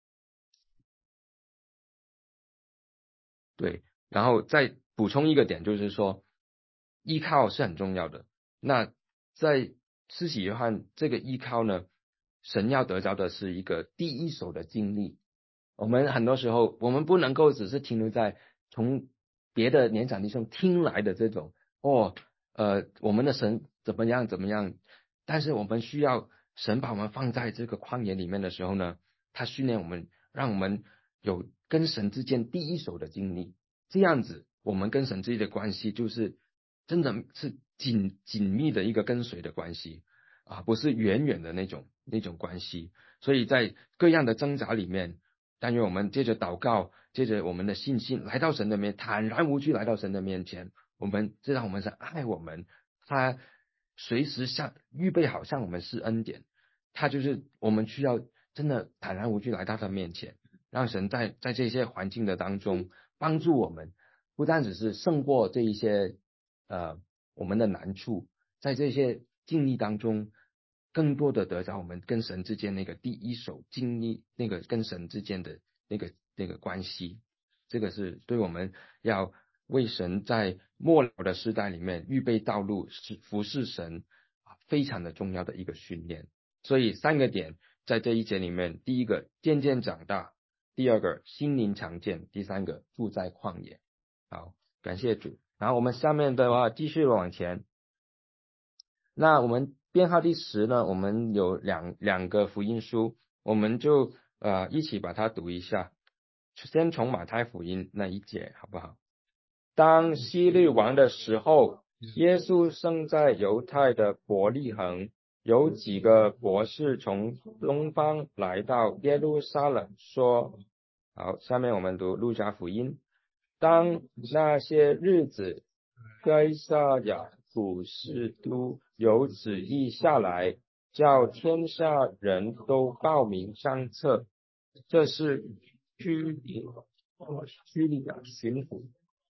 对，然后再补充一个点，就是说依靠是很重要的。那在施洗约翰这个依靠呢，神要得着的是一个第一手的经历。我们很多时候，我们不能够只是停留在从别的年长弟兄听来的这种哦，呃，我们的神怎么样怎么样，但是我们需要神把我们放在这个旷野里面的时候呢，他训练我们，让我们有跟神之间第一手的经历，这样子我们跟神之间的关系就是真的是紧紧密的一个跟随的关系啊，不是远远的那种那种关系。所以在各样的挣扎里面，但愿我们借着祷告，借着我们的信心来到神的面，坦然无惧来到神的面前。我们知道我们是爱我们，他随时向预备好向我们施恩典，他就是我们需要真的坦然无惧来到他面前，让神在在这些环境的当中帮助我们，不单只是胜过这一些呃我们的难处，在这些经历当中，更多的得着我们跟神之间那个第一手经历，那个跟神之间的那个那个关系。这个是对我们要为神在末了的时代里面预备道路，是服侍神啊非常的重要的一个训练。所以三个点在这一节里面，第一个渐渐长大，第二个心灵强健，第三个住在旷野。好，感谢主。然后我们下面的话继续往前。那我们编号第十呢，我们有两两个福音书，我们就呃一起把它读一下。先从马太福音那一节好不好？当希律王的时候，耶稣生在犹太的伯利恒，有几个博士从东方来到耶路撒冷，说，好，下面我们读路加福音。当那些日子，该撒亚古士都有旨意下来，叫天下人都报名上册。这是居里居里亚巡抚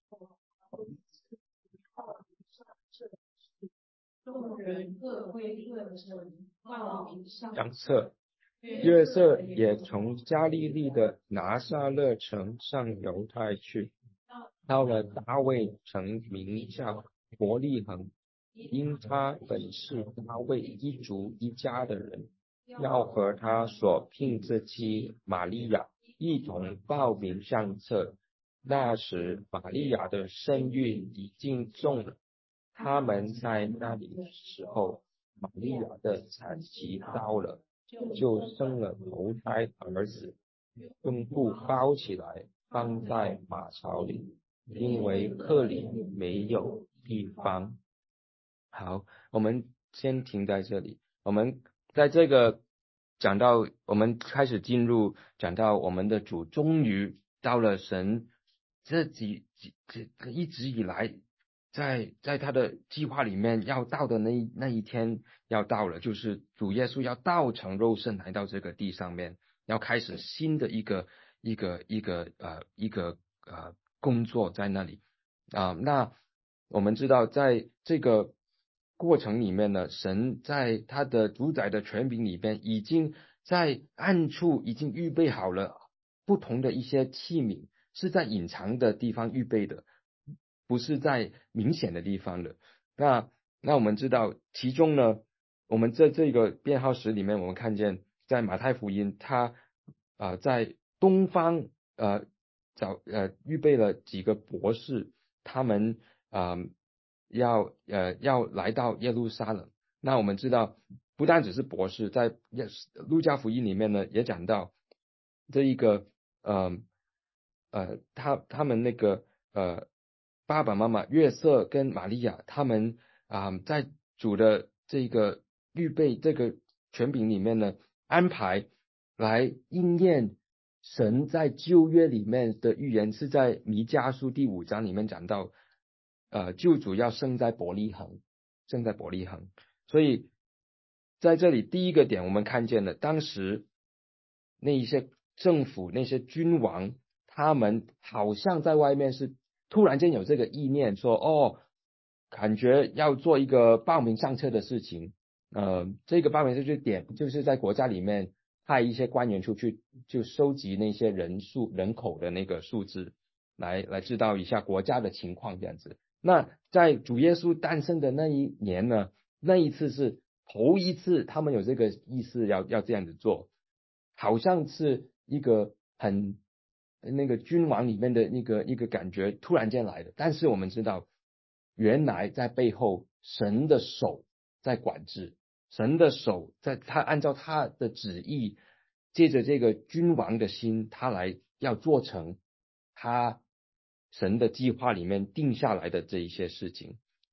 上册。约瑟也从加利利的拿撒勒城上犹太去，到了大卫城名叫伯利恒，因他本是大卫一族一家的人，要和他所聘之妻玛利亚一同报名上册。那时玛利亚的身孕已经重了，他们在那里的时候，玛利亚的产期到了，就生了头胎儿子，用布包起来，放在马槽里，因为客里没有地方。好，我们先停在这里。我们在这个讲到，我们开始进入讲到我们的主终于到了神这几几这一直以来在在他的计划里面要到的那一那一天要到了，就是主耶稣要道成肉身来到这个地上面，要开始新的一个一个一个呃一个呃工作在那里啊、那我们知道在这个过程里面呢，神在他的主宰的权柄里边，已经在暗处已经预备好了不同的一些器皿，是在隐藏的地方预备的，不是在明显的地方的。那那我们知道，其中呢，我们在这个编号十里面，我们看见在马太福音，他啊、呃在东方呃找呃预备了几个博士，他们啊、呃要呃要来到耶路撒冷。那我们知道，不但只是博士，在耶路加福音里面呢，也讲到这一个呃呃他他们那个呃爸爸妈妈约瑟跟玛利亚，他们啊、在主的这个预备这个权柄里面呢，安排来应验神在旧约里面的预言，是在弥迦书第五章里面讲到，呃，救主要生在伯利恒，生在伯利恒。所以在这里第一个点，我们看见了当时那一些政府那些君王，他们好像在外面是突然间有这个意念说，哦，感觉要做一个报名上车的事情。呃，这个报名上车点就是在国家里面派一些官员出去，就收集那些人数人口的那个数字，来来知道一下国家的情况这样子。那在主耶稣诞生的那一年呢，那一次是头一次他们有这个意思要要这样子做，好像是一个很那个君王里面的那个一个感觉突然间来的。但是我们知道，原来在背后神的手在管制，神的手在他按照他的旨意，借着这个君王的心，他来要做成他神的计划里面定下来的这一些事情。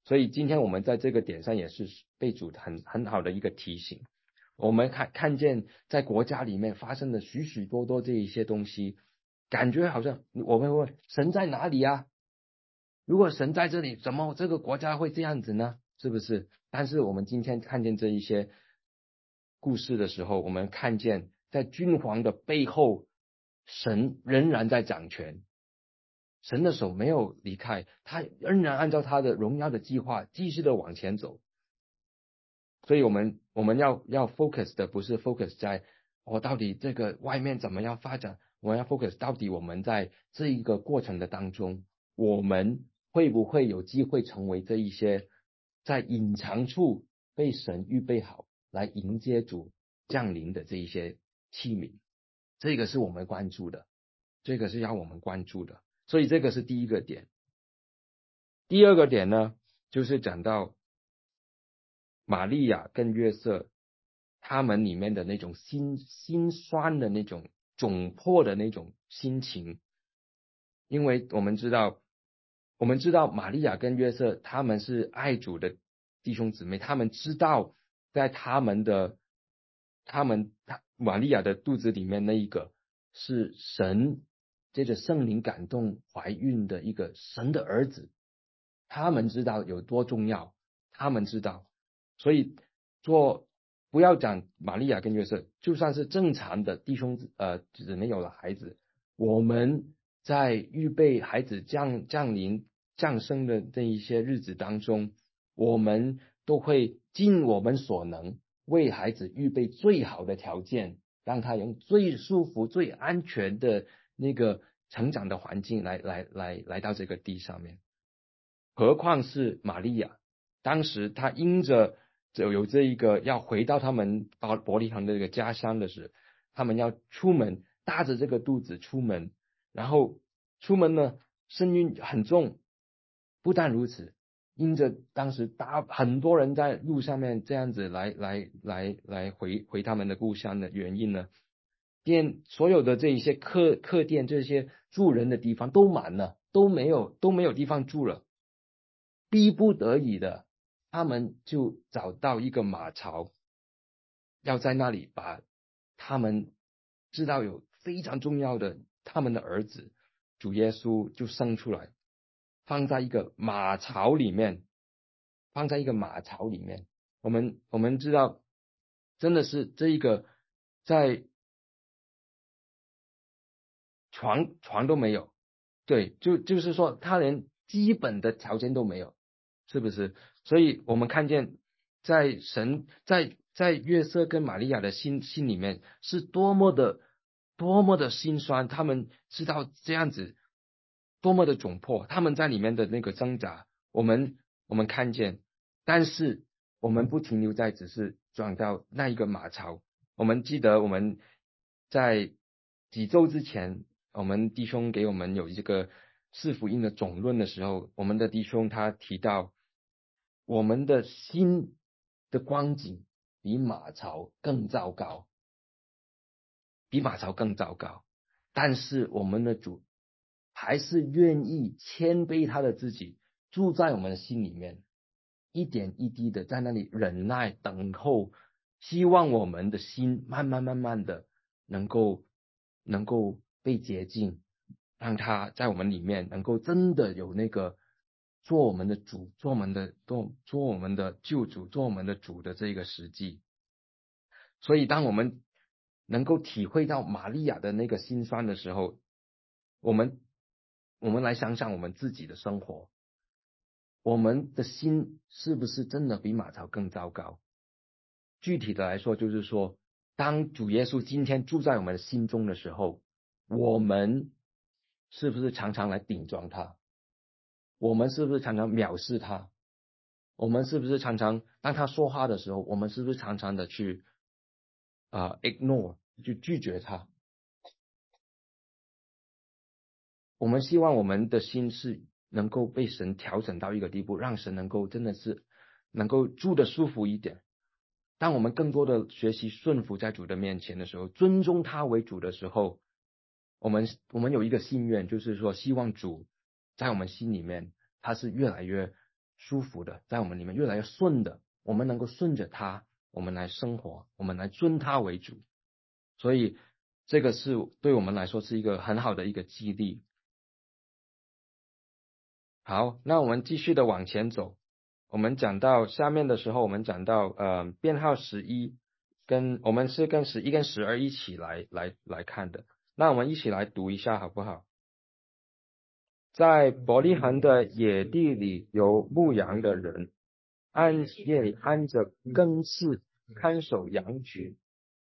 所以今天我们在这个点上也是被主很很好的一个提醒。我们看看见在国家里面发生的许许多多这一些东西，感觉好像我们会问神在哪里啊？如果神在这里，怎么这个国家会这样子呢？是不是？但是我们今天看见这一些故事的时候，我们看见在君王的背后，神仍然在掌权，神的手没有离开，他仍然按照他的荣耀的计划继续的往前走。所以我们我们要要 focus 的不是 focus 在我、哦、到底这个外面怎么样发展，我们要 focus 到底我们在这一个过程的当中，我们会不会有机会成为这一些在隐藏处被神预备好来迎接主降临的这一些器皿。这个是我们关注的，这个是要我们关注的。所以这个是第一个点。第二个点呢，就是讲到玛利亚跟约瑟他们里面的那种心心酸的那种窘迫的那种心情。因为我们知道我们知道玛利亚跟约瑟他们是爱主的弟兄姊妹，他们知道在他们的他们玛利亚的肚子里面那一个是神借着圣灵感动怀孕的一个神的儿子，他们知道有多重要，他们知道。所以做不要讲玛利亚跟约瑟，就算是正常的弟兄呃姊妹有了孩子，我们在预备孩子降降临降生的这一些日子当中，我们都会尽我们所能为孩子预备最好的条件，让他用最舒服最安全的那个成长的环境来来来来到这个地上面。何况是玛利亚，当时她因着有这一个要回到他们伯利恒的这个家乡的时候，他们要出门，搭着这个肚子出门，然后出门呢身孕很重。不但如此，因着当时大很多人在路上面这样子来来来来回回他们的故乡的原因呢，店所有的这一些客客店这些住人的地方都满了，都没有都没有地方住了。逼不得已的，他们就找到一个马槽，要在那里把他们知道有非常重要的他们的儿子主耶稣就生出来，放在一个马槽里面，放在一个马槽里面。我们我们知道，真的是这一个在床床都没有，对，就就是说他连基本的条件都没有。是不是？所以我们看见在神在在约瑟跟玛利亚的心心里面是多么的多么的心酸，他们知道这样子多么的窘迫，他们在里面的那个挣扎，我们我们看见。但是我们不停留在只是转到那一个马槽。我们记得我们在几周之前，我们弟兄给我们有这个四福音的总论的时候，我们的弟兄他提到，我们的心的光景比马槽更糟糕，比马槽更糟糕。但是我们的主还是愿意谦卑他的自己，住在我们的心里面，一点一滴的在那里忍耐等候，希望我们的心慢慢慢慢的能够能够被洁净，让他在我们里面能够真的有那个做我们的主，做我们的做做我们的救主，做我们的主的这个实际。所以当我们能够体会到玛利亚的那个心酸的时候，我们我们来想想我们自己的生活，我们的心是不是真的比马槽更糟糕？具体的来说，就是说，当主耶稣今天住在我们的心中的时候，我们是不是常常来顶撞他？我们是不是常常藐视他？我们是不是常常当他说话的时候，我们是不是常常的去啊、呃、ignore 去拒绝他？我们希望我们的心是能够被神调整到一个地步，让神能够真的是能够住得舒服一点。当我们更多的学习顺服在主的面前的时候，尊重他为主的时候，我们我们有一个心愿，就是说希望主在我们心里面他是越来越舒服的，在我们里面越来越顺的，我们能够顺着他，我们来生活，我们来尊他为主。所以这个是对我们来说是一个很好的一个激励。好，那我们继续的往前走，我们讲到下面的时候，我们讲到呃编号十一，跟我们是跟十一跟十二一起来来来看的。那我们一起来读一下好不好？在伯利恒的野地里有牧羊的人，暗夜里按着更次看守羊群，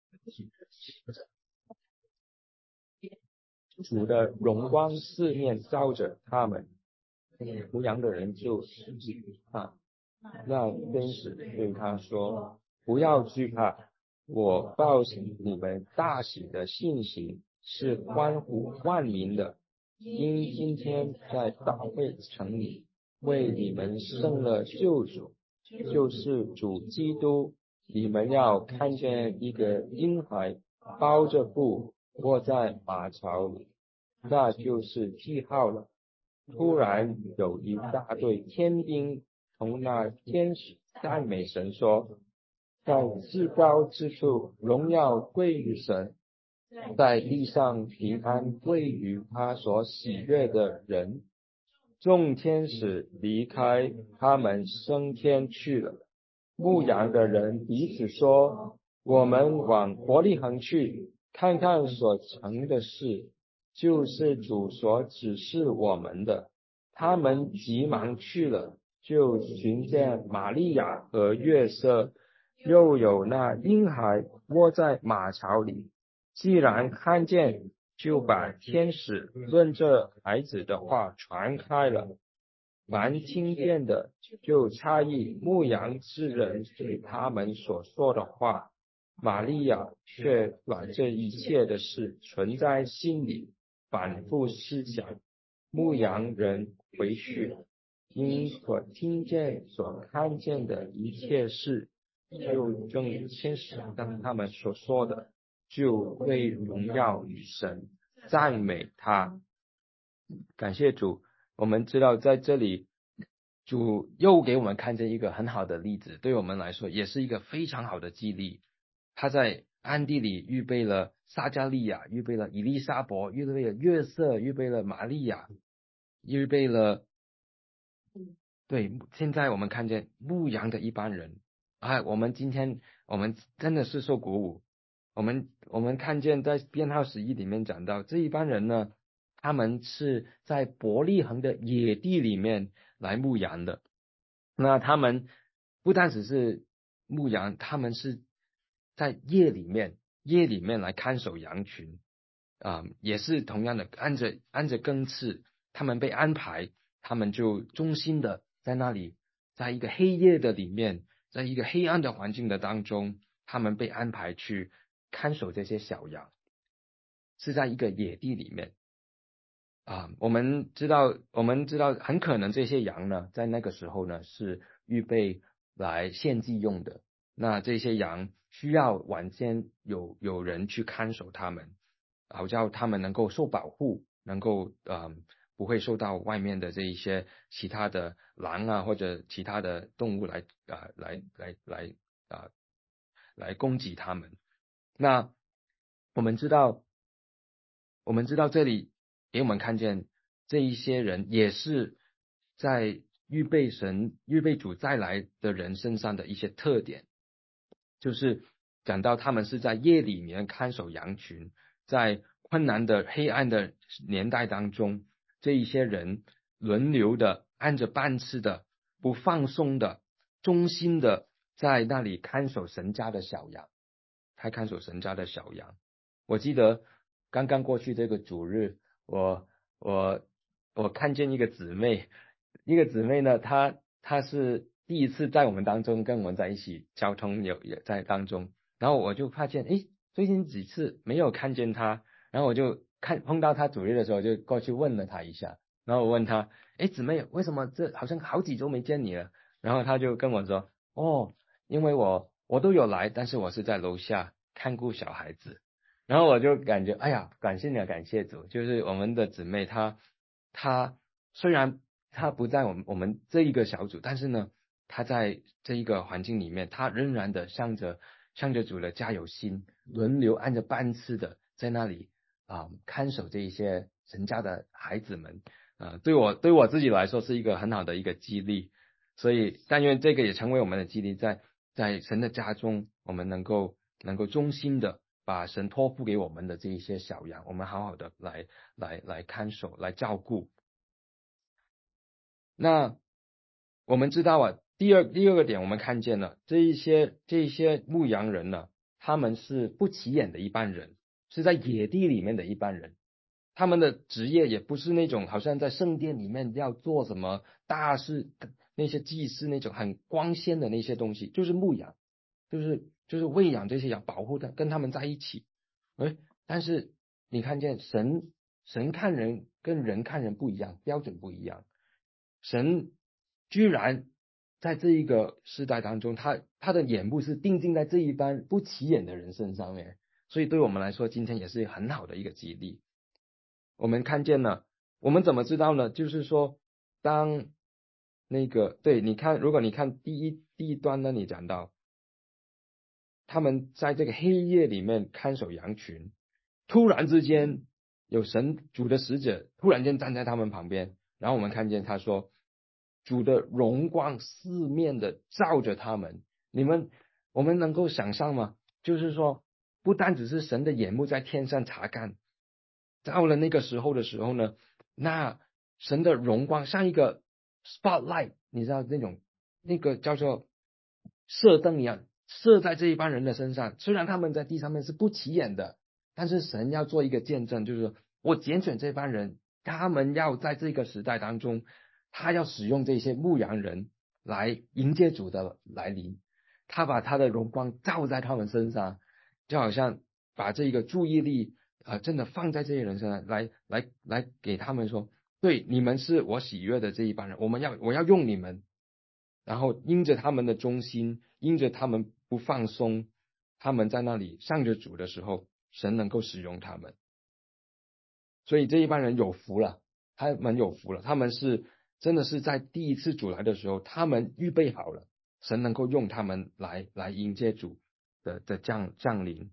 主的荣光四面照着他们，牧羊的人就惧怕。那天使对他说：不要惧怕，我报喜你们大喜的信息是关乎万民的，因今天在大卫城里为你们生了救主，就是主基督。你们要看见一个婴孩包着布卧在马槽里，那就是记号了。突然有一大队天兵从那天使赞美神说：在至高之处荣耀归于神，在地上平安归于他所喜悦的人。众天使离开他们升天去了。牧羊的人彼此说：我们往伯利恒去，看看所成的事，就是主所指示我们的。他们急忙去了，就寻见玛利亚和约瑟，又有那婴孩卧在马槽里。既然看见，就把天使论这孩子的话传开了。凡听见的就诧异牧羊之人对他们所说的话，玛利亚却把这一切的事存在心里，反复思想。牧羊人回去了，因所听见所看见的一切事，就正天使当他们所说的，就归荣耀与神，赞美他。感谢主，我们知道在这里主又给我们看见一个很好的例子，对我们来说也是一个非常好的激励。他在暗地里预备了撒加利亚，预备了以利沙伯，预备了约瑟，预备了玛利亚，预备了，对，现在我们看见牧羊的一般人啊，我们今天我们真的是受鼓舞。我们我们看见在编号十一里面讲到这一班人呢，他们是在伯利恒的野地里面来牧羊的。那他们不单只是牧羊，他们是在夜里面夜里面来看守羊群啊、呃，也是同样的按着按着更次，他们被安排，他们就忠心的在那里，在一个黑夜的里面，在一个黑暗的环境的当中，他们被安排去看守这些小羊，是在一个野地里面啊。我们知道，我们知道，很可能这些羊呢，在那个时候呢，是预备来献祭用的。那这些羊需要晚间有有人去看守他们，好叫他们能够受保护，能够呃不会受到外面的这一些其他的狼啊或者其他的动物来啊、呃、来来来啊、呃、来攻击他们。那我们知道，我们知道这里给我们看见这一些人也是在预备神、预备主再来的人身上的一些特点，就是讲到他们是在夜里面看守羊群，在困难的黑暗的年代当中，这一些人轮流的按着班次的不放松的忠心的在那里看守神家的小羊，他看守神家的小羊。我记得刚刚过去这个主日，我我我看见一个姊妹，一个姊妹呢，她她是第一次在我们当中跟我们在一起交通，有也在当中，然后我就发现，诶，最近几次没有看见她，然后我就看碰到她主日的时候，就过去问了她一下，然后我问她，诶，姊妹，为什么这好像好几周没见你了？然后她就跟我说，哦，因为我我都有来，但是我是在楼下看顾小孩子。然后我就感觉，哎呀，感谢你啊，感谢主，就是我们的姊妹她她虽然他不在我们我们这一个小组，但是呢，他在这一个环境里面，他仍然的向着向着主的家有心，轮流按着班次的在那里啊、看守这一些神家的孩子们。啊、对我对我自己来说是一个很好的一个激励。所以但愿这个也成为我们的激励，在在神的家中，我们能够能够忠心的把神托付给我们的这一些小羊，我们好好的来来来看守，来照顾。那我们知道啊，第二第二个点，我们看见了这一些这一些牧羊人呢，他们是不起眼的一般人，是在野地里面的一般人。他们的职业也不是那种好像在圣殿里面要做什么大事，那些祭祀那种很光鲜的那些东西，就是牧羊，就是就是喂养这些羊，保护它，跟他们在一起。哎，但是你看见神神看人跟人看人不一样，标准不一样。神居然在这一个时代当中，他他的眼目是定睛在这一班不起眼的人身上面，所以对我们来说，今天也是很好的一个激励。我们看见了，我们怎么知道呢？就是说，当那个对，你看，如果你看第一第一段那里讲到，他们在这个黑夜里面看守羊群，突然之间有神主的使者突然间站在他们旁边，然后我们看见他说，主的荣光四面的照着他们。你们我们能够想象吗？就是说，不单只是神的眼目在天上查看，到了那个时候的时候呢，那神的荣光像一个 spotlight， 你知道那种那个叫做射灯一样，射在这一帮人的身上。虽然他们在地上面是不起眼的，但是神要做一个见证，就是说我拣选这帮人，他们要在这个时代当中，他要使用这些牧羊人来迎接主的来临，他把他的荣光照在他们身上，就好像把这个注意力啊、呃，真的放在这些人身上，来来来给他们说，对，你们是我喜悦的这一帮人，我们要我要用你们，然后因着他们的忠心，因着他们不放松，他们在那里向着主的时候，神能够使用他们。所以这一帮人有福了，他们有福了，他们是真的是在第一次主来的时候，他们预备好了，神能够用他们来来迎接主的的降降临。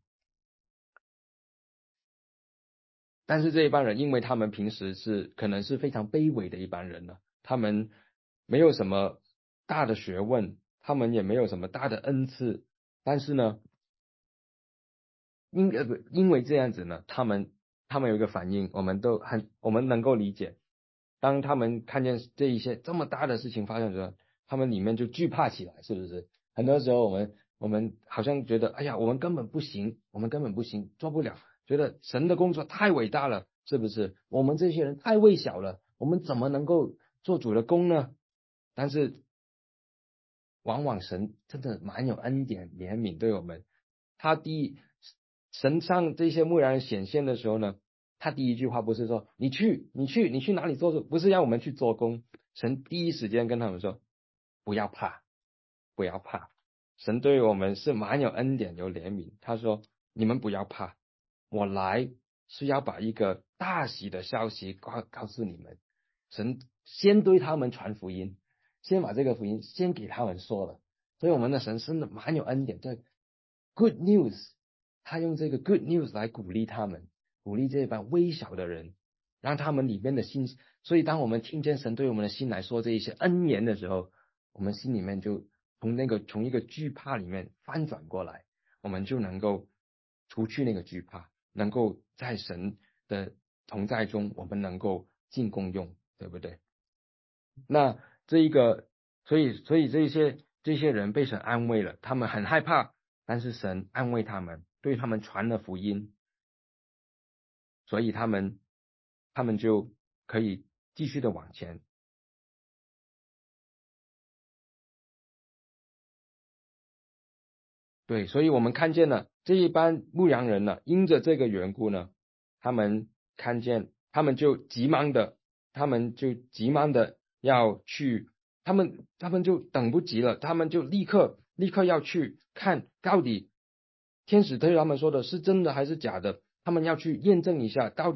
但是这一帮人，因为他们平时是可能是非常卑微的一帮人呢，他们没有什么大的学问，他们也没有什么大的恩赐，但是呢，因呃不因为这样子呢，他们他们有一个反应，我们都很我们能够理解。当他们看见这一些这么大的事情发生的时候，他们里面就惧怕起来，是不是？很多时候我们我们好像觉得，哎呀，我们根本不行，我们根本不行，做不了，觉得神的工作太伟大了，是不是？我们这些人太微小了，我们怎么能够做主的工呢？但是往往神真的蛮有恩典怜悯对我们。他第一神上这些牧羊人显现的时候呢，他第一句话不是说你去你去你去哪里做，不是让我们去做工。神第一时间跟他们说不要怕，不要怕。神对我们是蛮有恩典有怜悯，他说你们不要怕，我来是要把一个大喜的消息告告诉你们。神先对他们传福音，先把这个福音先给他们说了，所以我们的神真的蛮有恩典，对 good news， 他用这个 good news 来鼓励他们，鼓励这帮微小的人，让他们里面的心。所以当我们听见神对我们的心来说这一些恩言的时候，我们心里面就从那个从一个惧怕里面翻转过来，我们就能够除去那个惧怕，能够在神的同在中，我们能够尽功用，对不对？那这一个，所以所以这些这些人被神安慰了，他们很害怕，但是神安慰他们，对他们传了福音，所以他们他们就可以继续的往前。对，所以我们看见了这一班牧羊人呢，因着这个缘故呢，他们看见，他们就急忙的，他们就急忙的要去，他们他们就等不及了，他们就立刻立刻要去看到底天使对他们说的是真的还是假的，他们要去验证一下，到底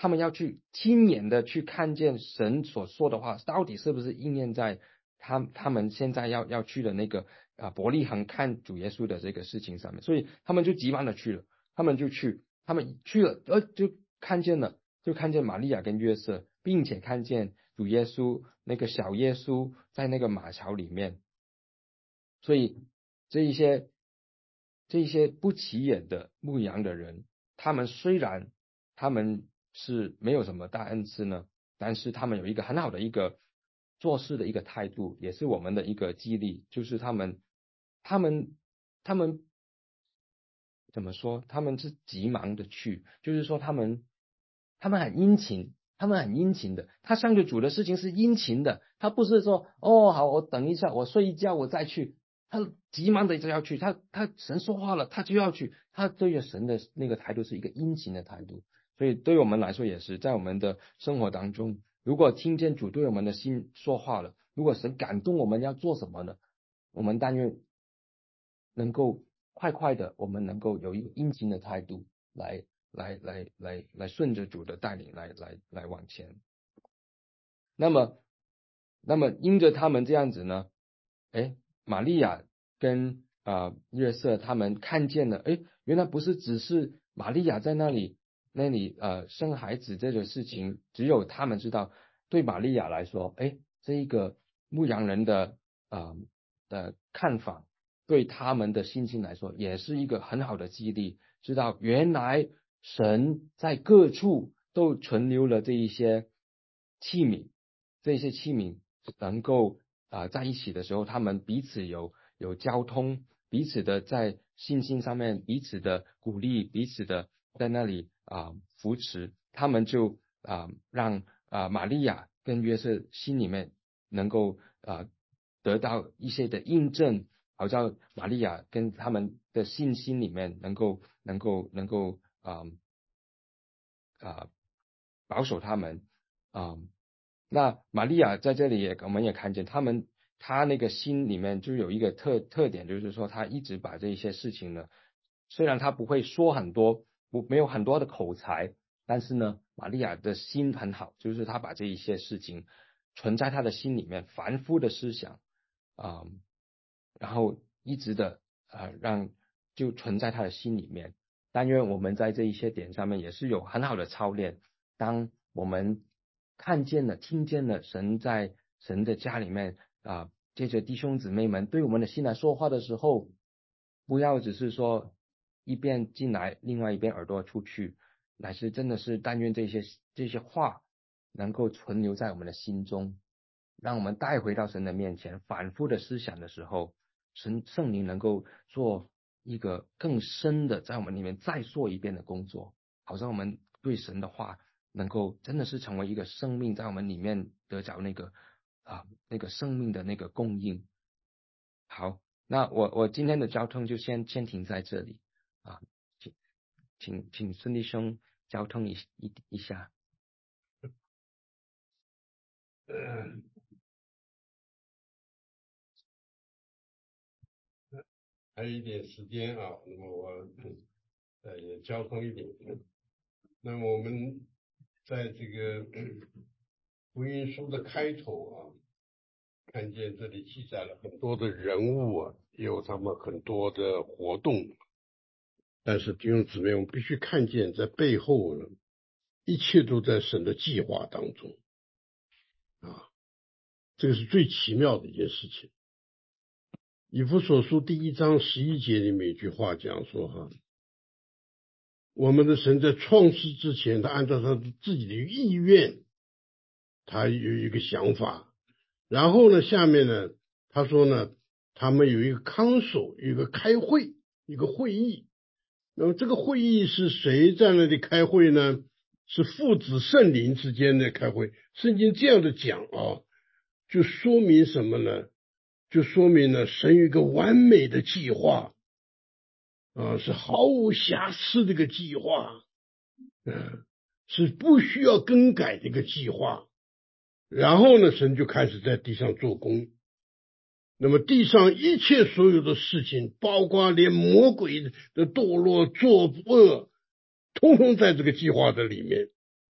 他们要去亲眼的去看见神所说的话到底是不是应验在他他们现在要要去的那个啊伯利恒看主耶稣的这个事情上面，所以他们就急忙的去了，他们就去，他们去了，呃，就看见了，就看见玛利亚跟约瑟，并且看见主耶稣那个小耶稣在那个马槽里面。所以这一些这一些不起眼的牧羊的人，他们虽然他们是没有什么大恩赐呢，但是他们有一个很好的一个做事的一个态度，也是我们的一个激励，就是他们他们他们怎么说？他们是急忙的去，就是说他们他们很殷勤，他们很殷勤的。他向着主的事情是殷勤的，他不是说哦好，我等一下，我睡一觉我再去。他急忙的就要去，他他神说话了，他就要去。他对着神的那个态度是一个殷勤的态度。所以对我们来说也是，在我们的生活当中，如果听见主对我们的心说话了，如果神感动我们要做什么呢？我们但愿能够快快的，我们能够有一个殷勤的态度来来来来来顺着主的带领来来来往前。那么那么因着他们这样子呢，哎，玛利亚跟啊、呃、约瑟他们看见了，哎，原来不是只是玛利亚在那里那里呃生孩子这个事情只有他们知道。对玛利亚来说，哎，这一个牧羊人的啊、呃、的看法，对他们的信心来说也是一个很好的激励，知道原来神在各处都存留了这一些器皿，这些器皿能够啊、呃、在一起的时候，他们彼此有有交通，彼此的在信心上面彼此的鼓励，彼此的在那里啊、呃、扶持，他们就啊、呃、让啊、呃、玛利亚跟约瑟心里面能够啊、呃、得到一些的印证，好像玛利亚跟他们的信心里面能够能够能够啊啊、呃呃、保守他们啊。呃那玛利亚在这里也我们也看见他们，他那个心里面就有一个特特点，就是说他一直把这一些事情呢，虽然他不会说很多，不没有很多的口才，但是呢，玛利亚的心很好，就是他把这一些事情存在他的心里面，反复的思想啊、呃然后一直的啊、呃、让就存在他的心里面。但愿我们在这一些点上面也是有很好的操练，当我们看见了、听见了神在神的家里面啊，借着弟兄姊妹们对我们的心来说话的时候，不要只是说一边进来，另外一边耳朵出去，乃是真的是但愿这些这些话能够存留在我们的心中，让我们带回到神的面前，反复的思想的时候，神圣灵能够做一个更深的在我们里面再做一遍的工作，好像我们对神的话能够真的是成为一个生命，在我们里面得着那个啊那个生命的那个供应。好，那我我今天的交通就先先停在这里啊，请请请孙弟兄交通一一一下。 还有一点时间啊，那么我呃也交通一点。那么我们在这个福音书的开头啊，看见这里记载了很多的人物啊，也有他们很多的活动。但是弟兄姊妹，我们必须看见在背后呢，一切都在神的计划当中啊，这个是最奇妙的一件事情。以弗所书第一章十一节里面有一句话讲说哈，我们的神在创世之前，他按照他自己的意愿，他有一个想法。然后呢，下面呢，他说呢，他们有一个康守，有一个开会，一个会议。那么这个会议是谁在那里开会呢？是父子圣灵之间的开会。圣经这样的讲啊，就说明什么呢？就说明了神有一个完美的计划啊，是毫无瑕疵的一个计划，嗯，是不需要更改的一个计划。然后呢，神就开始在地上做工。那么地上一切所有的事情，包括连魔鬼的堕落作恶，通通在这个计划的里面。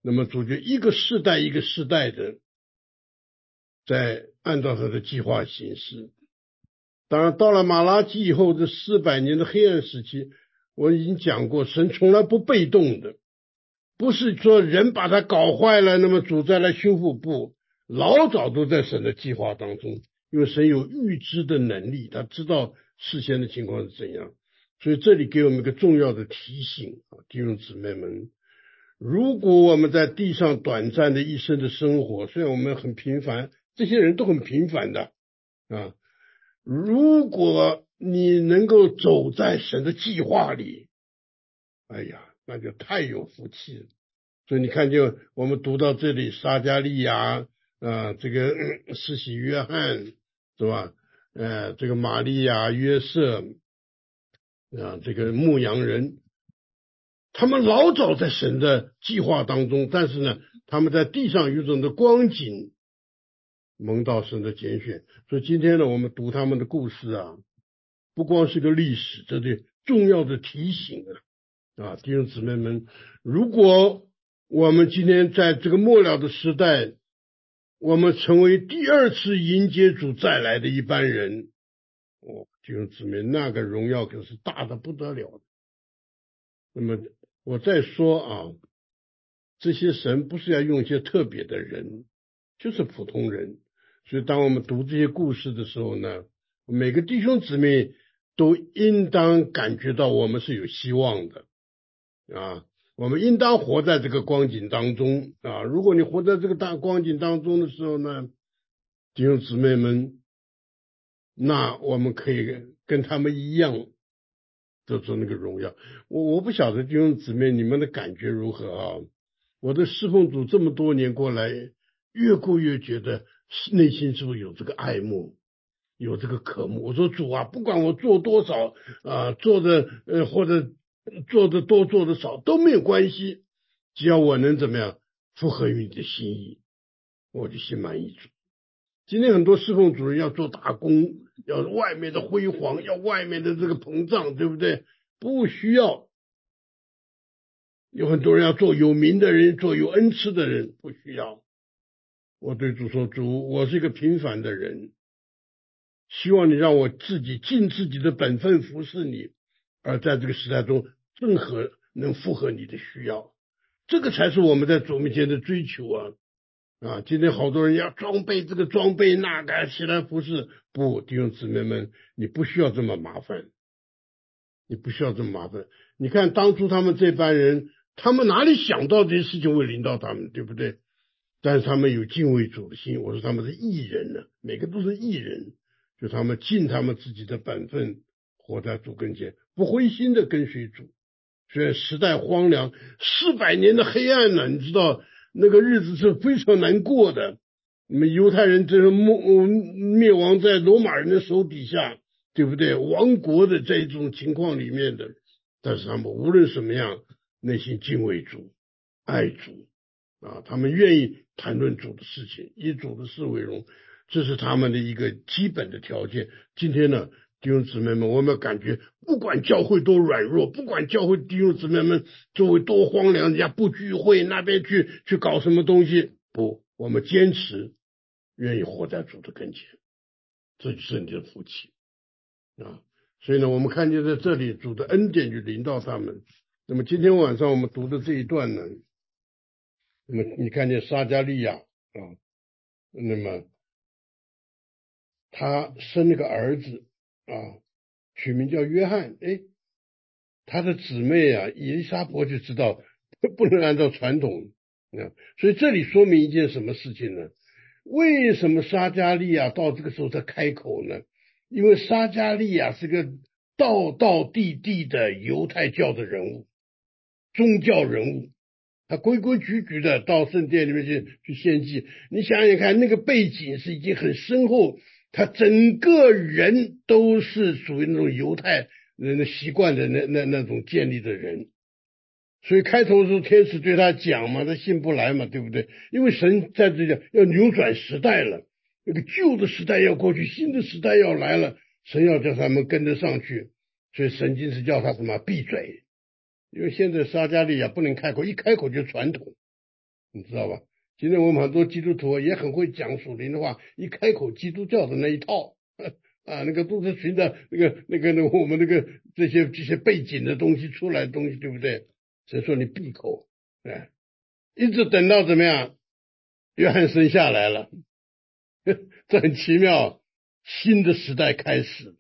那么主就一个世代一个世代的在按照他的计划行事。当然到了马拉基以后，这四百年的黑暗时期，我已经讲过，神从来不被动的，不是说人把它搞坏了，那么主再来修复，不，老早都在神的计划当中，因为神有预知的能力，他知道事先的情况是怎样。所以这里给我们一个重要的提醒啊，弟兄姊妹们，如果我们在地上短暂的一生的生活，虽然我们很平凡，这些人都很平凡的啊，如果你能够走在神的计划里，哎呀，那就太有福气了。所以你看见我们读到这里，撒迦利亚啊，这个、嗯、施洗约翰是吧？呃，这个玛利亚、约瑟啊，这个牧羊人，他们老早在神的计划当中，但是呢，他们在地上有种的光景蒙到神的拣选。所以今天呢，我们读他们的故事啊，不光是个历史，这里重要的提醒啊，啊，弟兄姊妹们，如果我们今天在这个末了的时代，我们成为第二次迎接主再来的一般人，哦，弟兄姊妹，那个荣耀可是大的不得了的。那么我再说啊，这些神不是要用一些特别的人，就是普通人。所以当我们读这些故事的时候呢，每个弟兄姊妹都应当感觉到我们是有希望的啊，我们应当活在这个光景当中啊。如果你活在这个大光景当中的时候呢，弟兄姊妹们，那我们可以跟他们一样得出那个荣耀。我我不晓得弟兄姊妹你们的感觉如何啊？我的侍奉主这么多年过来，越过越觉得内心是不是有这个爱慕，有这个渴慕。我说主啊，不管我做多少啊、呃，做的呃或者做的多做的少都没有关系，只要我能怎么样符合于你的心意，我就心满意足。今天很多侍奉主任要做大功，要外面的辉煌，要外面的这个膨胀，对不对？不需要。有很多人要做有名的人，做有恩赐的人，不需要。我对主说，主，我是一个平凡的人，希望你让我自己尽自己的本分服侍你，而在这个时代中正合能符合你的需要，这个才是我们在主面前的追求啊！啊，今天好多人要装备这个装备那个起来服侍，不，弟兄姊妹们，你不需要这么麻烦，你不需要这么麻烦。你看当初他们这班人，他们哪里想到这些事情会临到他们，对不对？但是他们有敬畏主的心，我说他们是义人呢、啊，每个都是义人，就他们尽他们自己的本分，活在主跟前，不灰心的跟随主。虽然时代荒凉，四百年的黑暗呢，你知道那个日子是非常难过的。你们犹太人这是灭亡在罗马人的手底下，对不对？亡国的这种情况里面的，但是他们无论什么样，内心敬畏主，爱主啊，他们愿意谈论主的事情，以主的事为荣，这是他们的一个基本的条件。今天呢，弟兄姊妹们，我们感觉不管教会多软弱，不管教会弟兄姊妹们周围多荒凉，人家不聚会，那边去去搞什么东西，不，我们坚持愿意活在主的跟前，这就是你的福气啊！所以呢，我们看见在这里主的恩典就临到他们。那么今天晚上我们读的这一段呢，那么你看见撒迦利亚啊，那么他生了个儿子啊，取名叫约翰。哎，他的姊妹啊以利沙伯就知道不能按照传统啊，所以这里说明一件什么事情呢？为什么撒迦利亚到这个时候才开口呢？因为撒迦利亚是个道道地地的犹太教的人物，宗教人物，他规规矩矩的到圣殿里面去去献祭。你想想看，那个背景是已经很深厚，他整个人都是属于那种犹太人的习惯的那那那种建立的人。所以开头的时候天使对他讲嘛，他信不来嘛，对不对？因为神在这里要扭转时代了，那个旧的时代要过去，新的时代要来了，神要叫他们跟得上去，所以神经是叫他什么闭嘴。因为现在撒迦利亚不能开口，一开口就传统你知道吧？今天我们很多基督徒也很会讲属灵的话，一开口基督教的那一套啊，那个都是循着那个那个那个我们那个这些这些背景的东西出来的东西，对不对？所以说你闭口，哎，一直等到怎么样？约翰生下来了，这很奇妙，新的时代开始。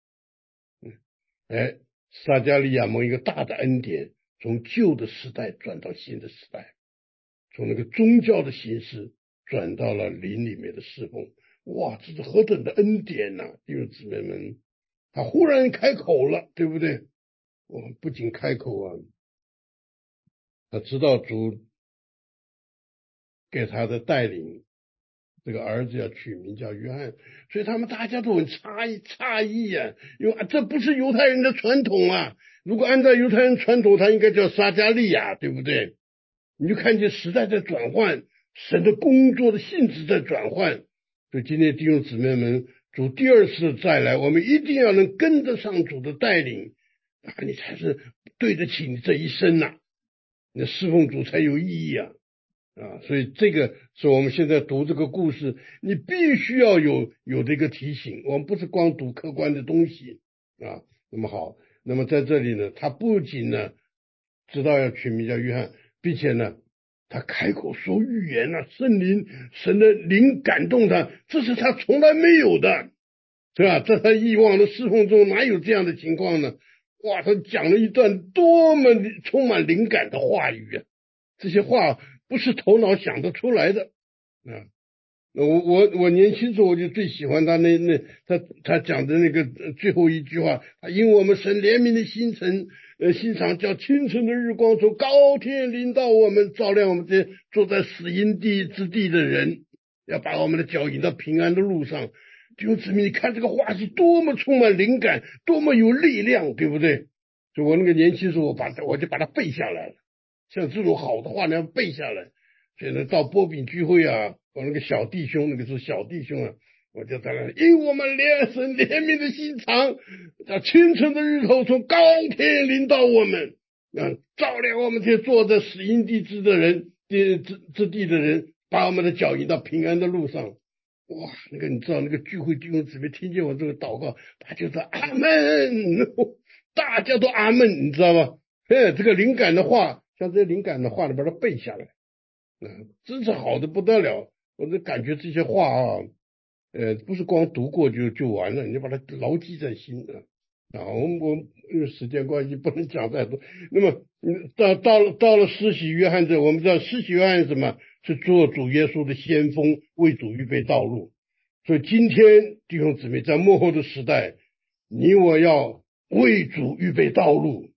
哎，撒加利亚蒙一个大的恩典，从旧的时代转到新的时代，从那个宗教的形式转到了灵里面的侍奉。哇，这是何等的恩典呐、啊！弟兄姊妹们，他忽然开口了，对不对？我们不仅开口啊，他知道主给他的带领，这个儿子要取名叫约翰，所以他们大家都很诧异诧异啊，因为、啊、这不是犹太人的传统啊。如果按照犹太人传统，他应该叫撒加利亚，对不对？你就看见时代在转换，神的工作的性质在转换。所以今天弟兄姊妹们，主第二次再来，我们一定要能跟得上主的带领啊，你才是对得起你这一生呐、啊，你的侍奉主才有意义啊。啊，所以这个是我们现在读这个故事，你必须要有有这个提醒。我们不是光读客观的东西啊。那么好，那么在这里呢，他不仅呢知道要取名叫约翰，并且呢，他开口说预言了、啊，圣灵神的灵感动他，这是他从来没有的，对吧？在他以往的侍奉中哪有这样的情况呢？哇，他讲了一段多么充满灵感的话语啊！这些话不是头脑想得出来的啊。我我我年轻时候我就最喜欢他那那他他讲的那个最后一句话，因我们神怜悯的心诚呃心肠，叫清晨的日光从高天临到我们，照亮我们这些坐在死荫地之地的人，要把我们的脚引到平安的路上。弟兄姊妹，你看这个话是多么充满灵感，多么有力量，对不对？所以我那个年轻时候我把我就把它背下来了，像这种好的话你要背下来。所以呢，到波饼聚会啊，我那个小弟兄，那个是小弟兄啊，我就在那，因我们怜神怜悯的心肠，叫清晨的日头从高天临到我们，啊，照亮我们这些坐在死荫地之的人，之之地的人，把我们的脚引到平安的路上。哇，那个你知道，那个聚会弟兄姊妹听见我这个祷告，他就说阿门，大家都阿门，你知道吗？哎，这个灵感的话，像这些灵感的话，你把它背下来。嗯，真是好的不得了！我就感觉这些话啊，呃，不是光读过就就完了，你就把它牢记在心啊。啊，我们我因为时间关系不能讲太多。那么，到到了到了施洗约翰这，我们知道施洗约翰是什么？是做主耶稣的先锋，为主预备道路。所以今天弟兄姊妹，在末后的时代，你我要为主预备道路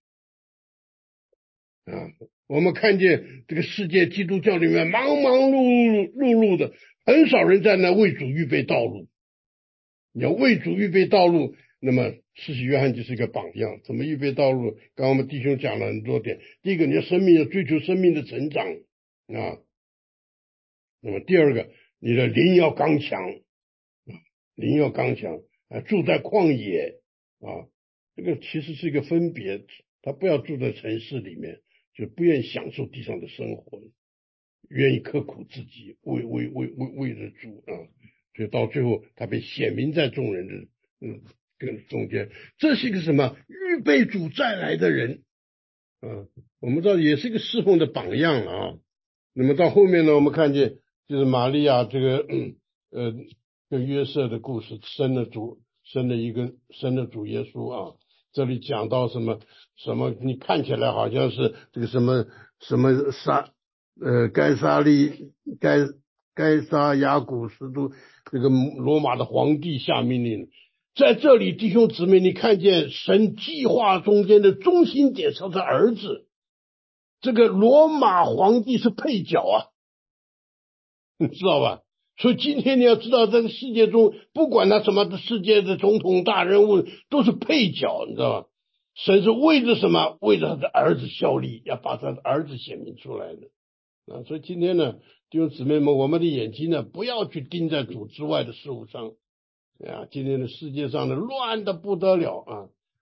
啊。我们看见这个世界基督教里面忙忙碌碌碌的，很少人在那为主预备道路。你要为主预备道路，那么施洗约翰就是一个榜样。怎么预备道路？刚刚我们弟兄讲了很多点。第一个，你要生命要追求生命的成长啊。那么第二个，你的灵要刚强，灵要刚强啊，住在旷野啊，这个其实是一个分别，他不要住在城市里面。就不愿意享受地上的生活，愿意刻苦自己，为为为为为着主啊，所以到最后他被显明在众人的嗯跟中间，这是一个什么？预备主再来的人啊，我们知道也是一个侍奉的榜样啊。那么到后面呢，我们看见就是玛利亚这个嗯呃跟约瑟的故事，生了主，生了一个生了主耶稣啊。这里讲到什么什么？你看起来好像是这个什么什么撒呃该撒利该该撒亚古斯都这个罗马的皇帝下命令，在这里弟兄姊妹，你看见神计划中间的中心点是他的儿子，这个罗马皇帝是配角啊，你知道吧？所以今天你要知道，这个世界中不管他什么世界的总统大人物都是配角，你知道吧？神是为着什么？为着他的儿子效力，要把他的儿子显明出来的啊！所以今天呢，弟兄姊妹们，我们的眼睛呢，不要去盯在主之外的事物上啊！今天的世界上呢，乱的不得了啊！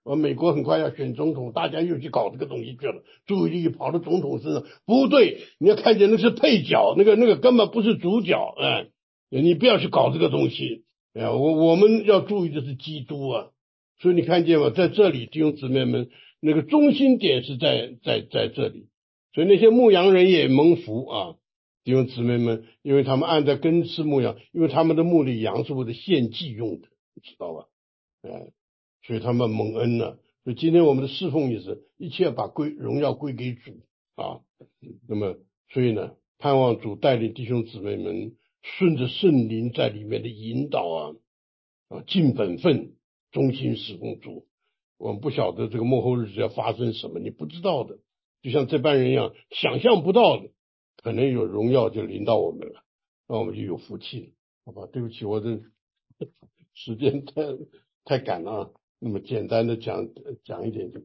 呃，美国很快要选总统，大家又去搞这个东西去了，注意力跑到总统身上，不对，你要看见那是配角，那个那个根本不是主角，哎，你不要去搞这个东西，哎，我我们要注意的是基督啊，所以你看见吗？在这里弟兄姊妹们，那个中心点是在在在这里，所以那些牧羊人也蒙福啊，弟兄姊妹们，因为他们按着根吃牧羊，因为他们的牧里羊是为了献祭用的，你知道吧？哎。所以他们蒙恩了，所以今天我们的侍奉也是一切把归荣耀归给主啊。那么，所以呢，盼望主带领弟兄姊妹们顺着圣灵在里面的引导啊，啊，尽本分，忠心侍奉主。我们不晓得这个末后日子要发生什么，你不知道的，就像这班人一样，想象不到的，可能有荣耀就临到我们了，那我们就有福气了，好吧？对不起，我这时间太太赶了啊。那么简单的讲讲一点就。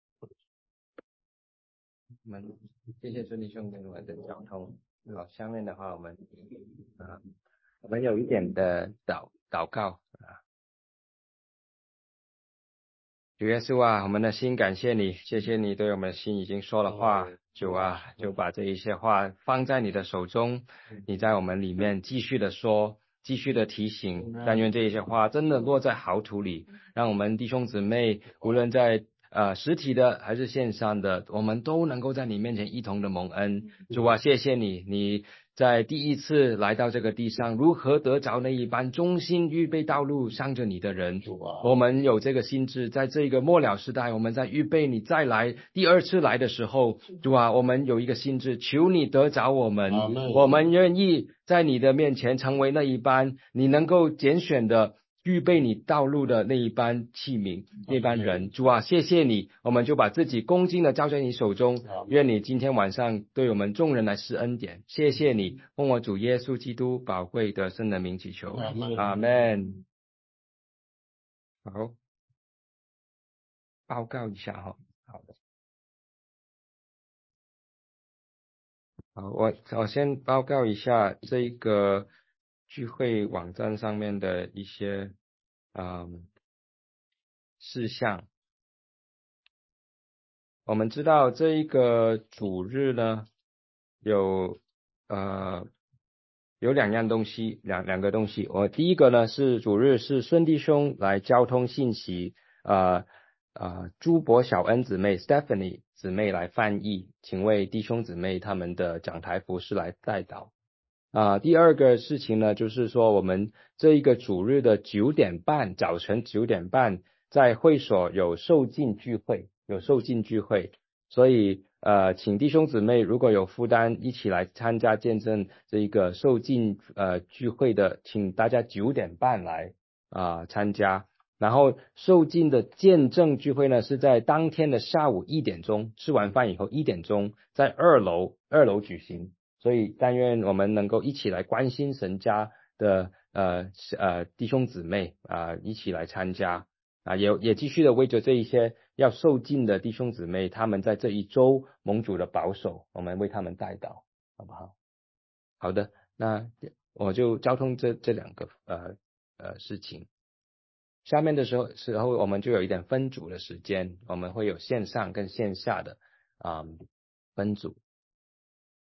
我们谢谢孙弟兄跟我们的交通。好，下面的话我们啊，我们有一点的祷祷告啊。主耶稣啊，我们的心感谢你，谢谢你对我们的心已经说了话。主啊，就把这一些话放在你的手中，你在我们里面继续的说。继续的提醒，但愿这一些话真的落在好土里，让我们弟兄姊妹无论在呃实体的还是线上的，我们都能够在你面前一同的蒙恩。主啊，谢谢你，你在第一次来到这个地上，如何得着那一般忠心预备道路向着你的人。我们有这个心志，在这个末了时代，我们在预备你再来第二次来的时候，主啊，我们有一个心志，求你得着我们，我们愿意在你的面前成为那一班你能够拣选的预备你道路的那一班器皿，那班人。主啊，谢谢你，我们就把自己恭敬的交在你手中，愿你今天晚上对我们众人来施恩典。谢谢你，奉我主耶稣基督宝贵得胜的名祈求，阿们。好，报告一下哈。好的，好，我我先报告一下这个聚会网站上面的一些嗯事项。我们知道这一个主日呢，有呃有两样东西，两两个东西。我第一个呢是主日是孙弟兄来交通信息，呃呃朱博小恩姊妹 Stephanie 姊妹来翻译，请为弟兄姊妹他们的讲台服饰来代祷。啊、呃，第二个事情呢，就是说我们这一个主日的九点半，早晨九点半，在会所有受浸聚会，有受浸聚会，所以呃，请弟兄姊妹如果有负担，一起来参加见证这一个受浸呃聚会的，请大家九点半来啊、呃、参加。然后受浸的见证聚会呢，是在当天的下午一点钟，吃完饭以后一点钟，在二楼二楼举行。所以但愿我们能够一起来关心神家的呃呃弟兄姊妹啊、呃，一起来参加啊，也也继续的为着这一些要受浸的弟兄姊妹，他们在这一周蒙主的保守，我们为他们代祷，好不好？好的，那我就交通这这两个呃呃事情。下面的时候时候我们就有一点分组的时间，我们会有线上跟线下的啊、嗯、分组。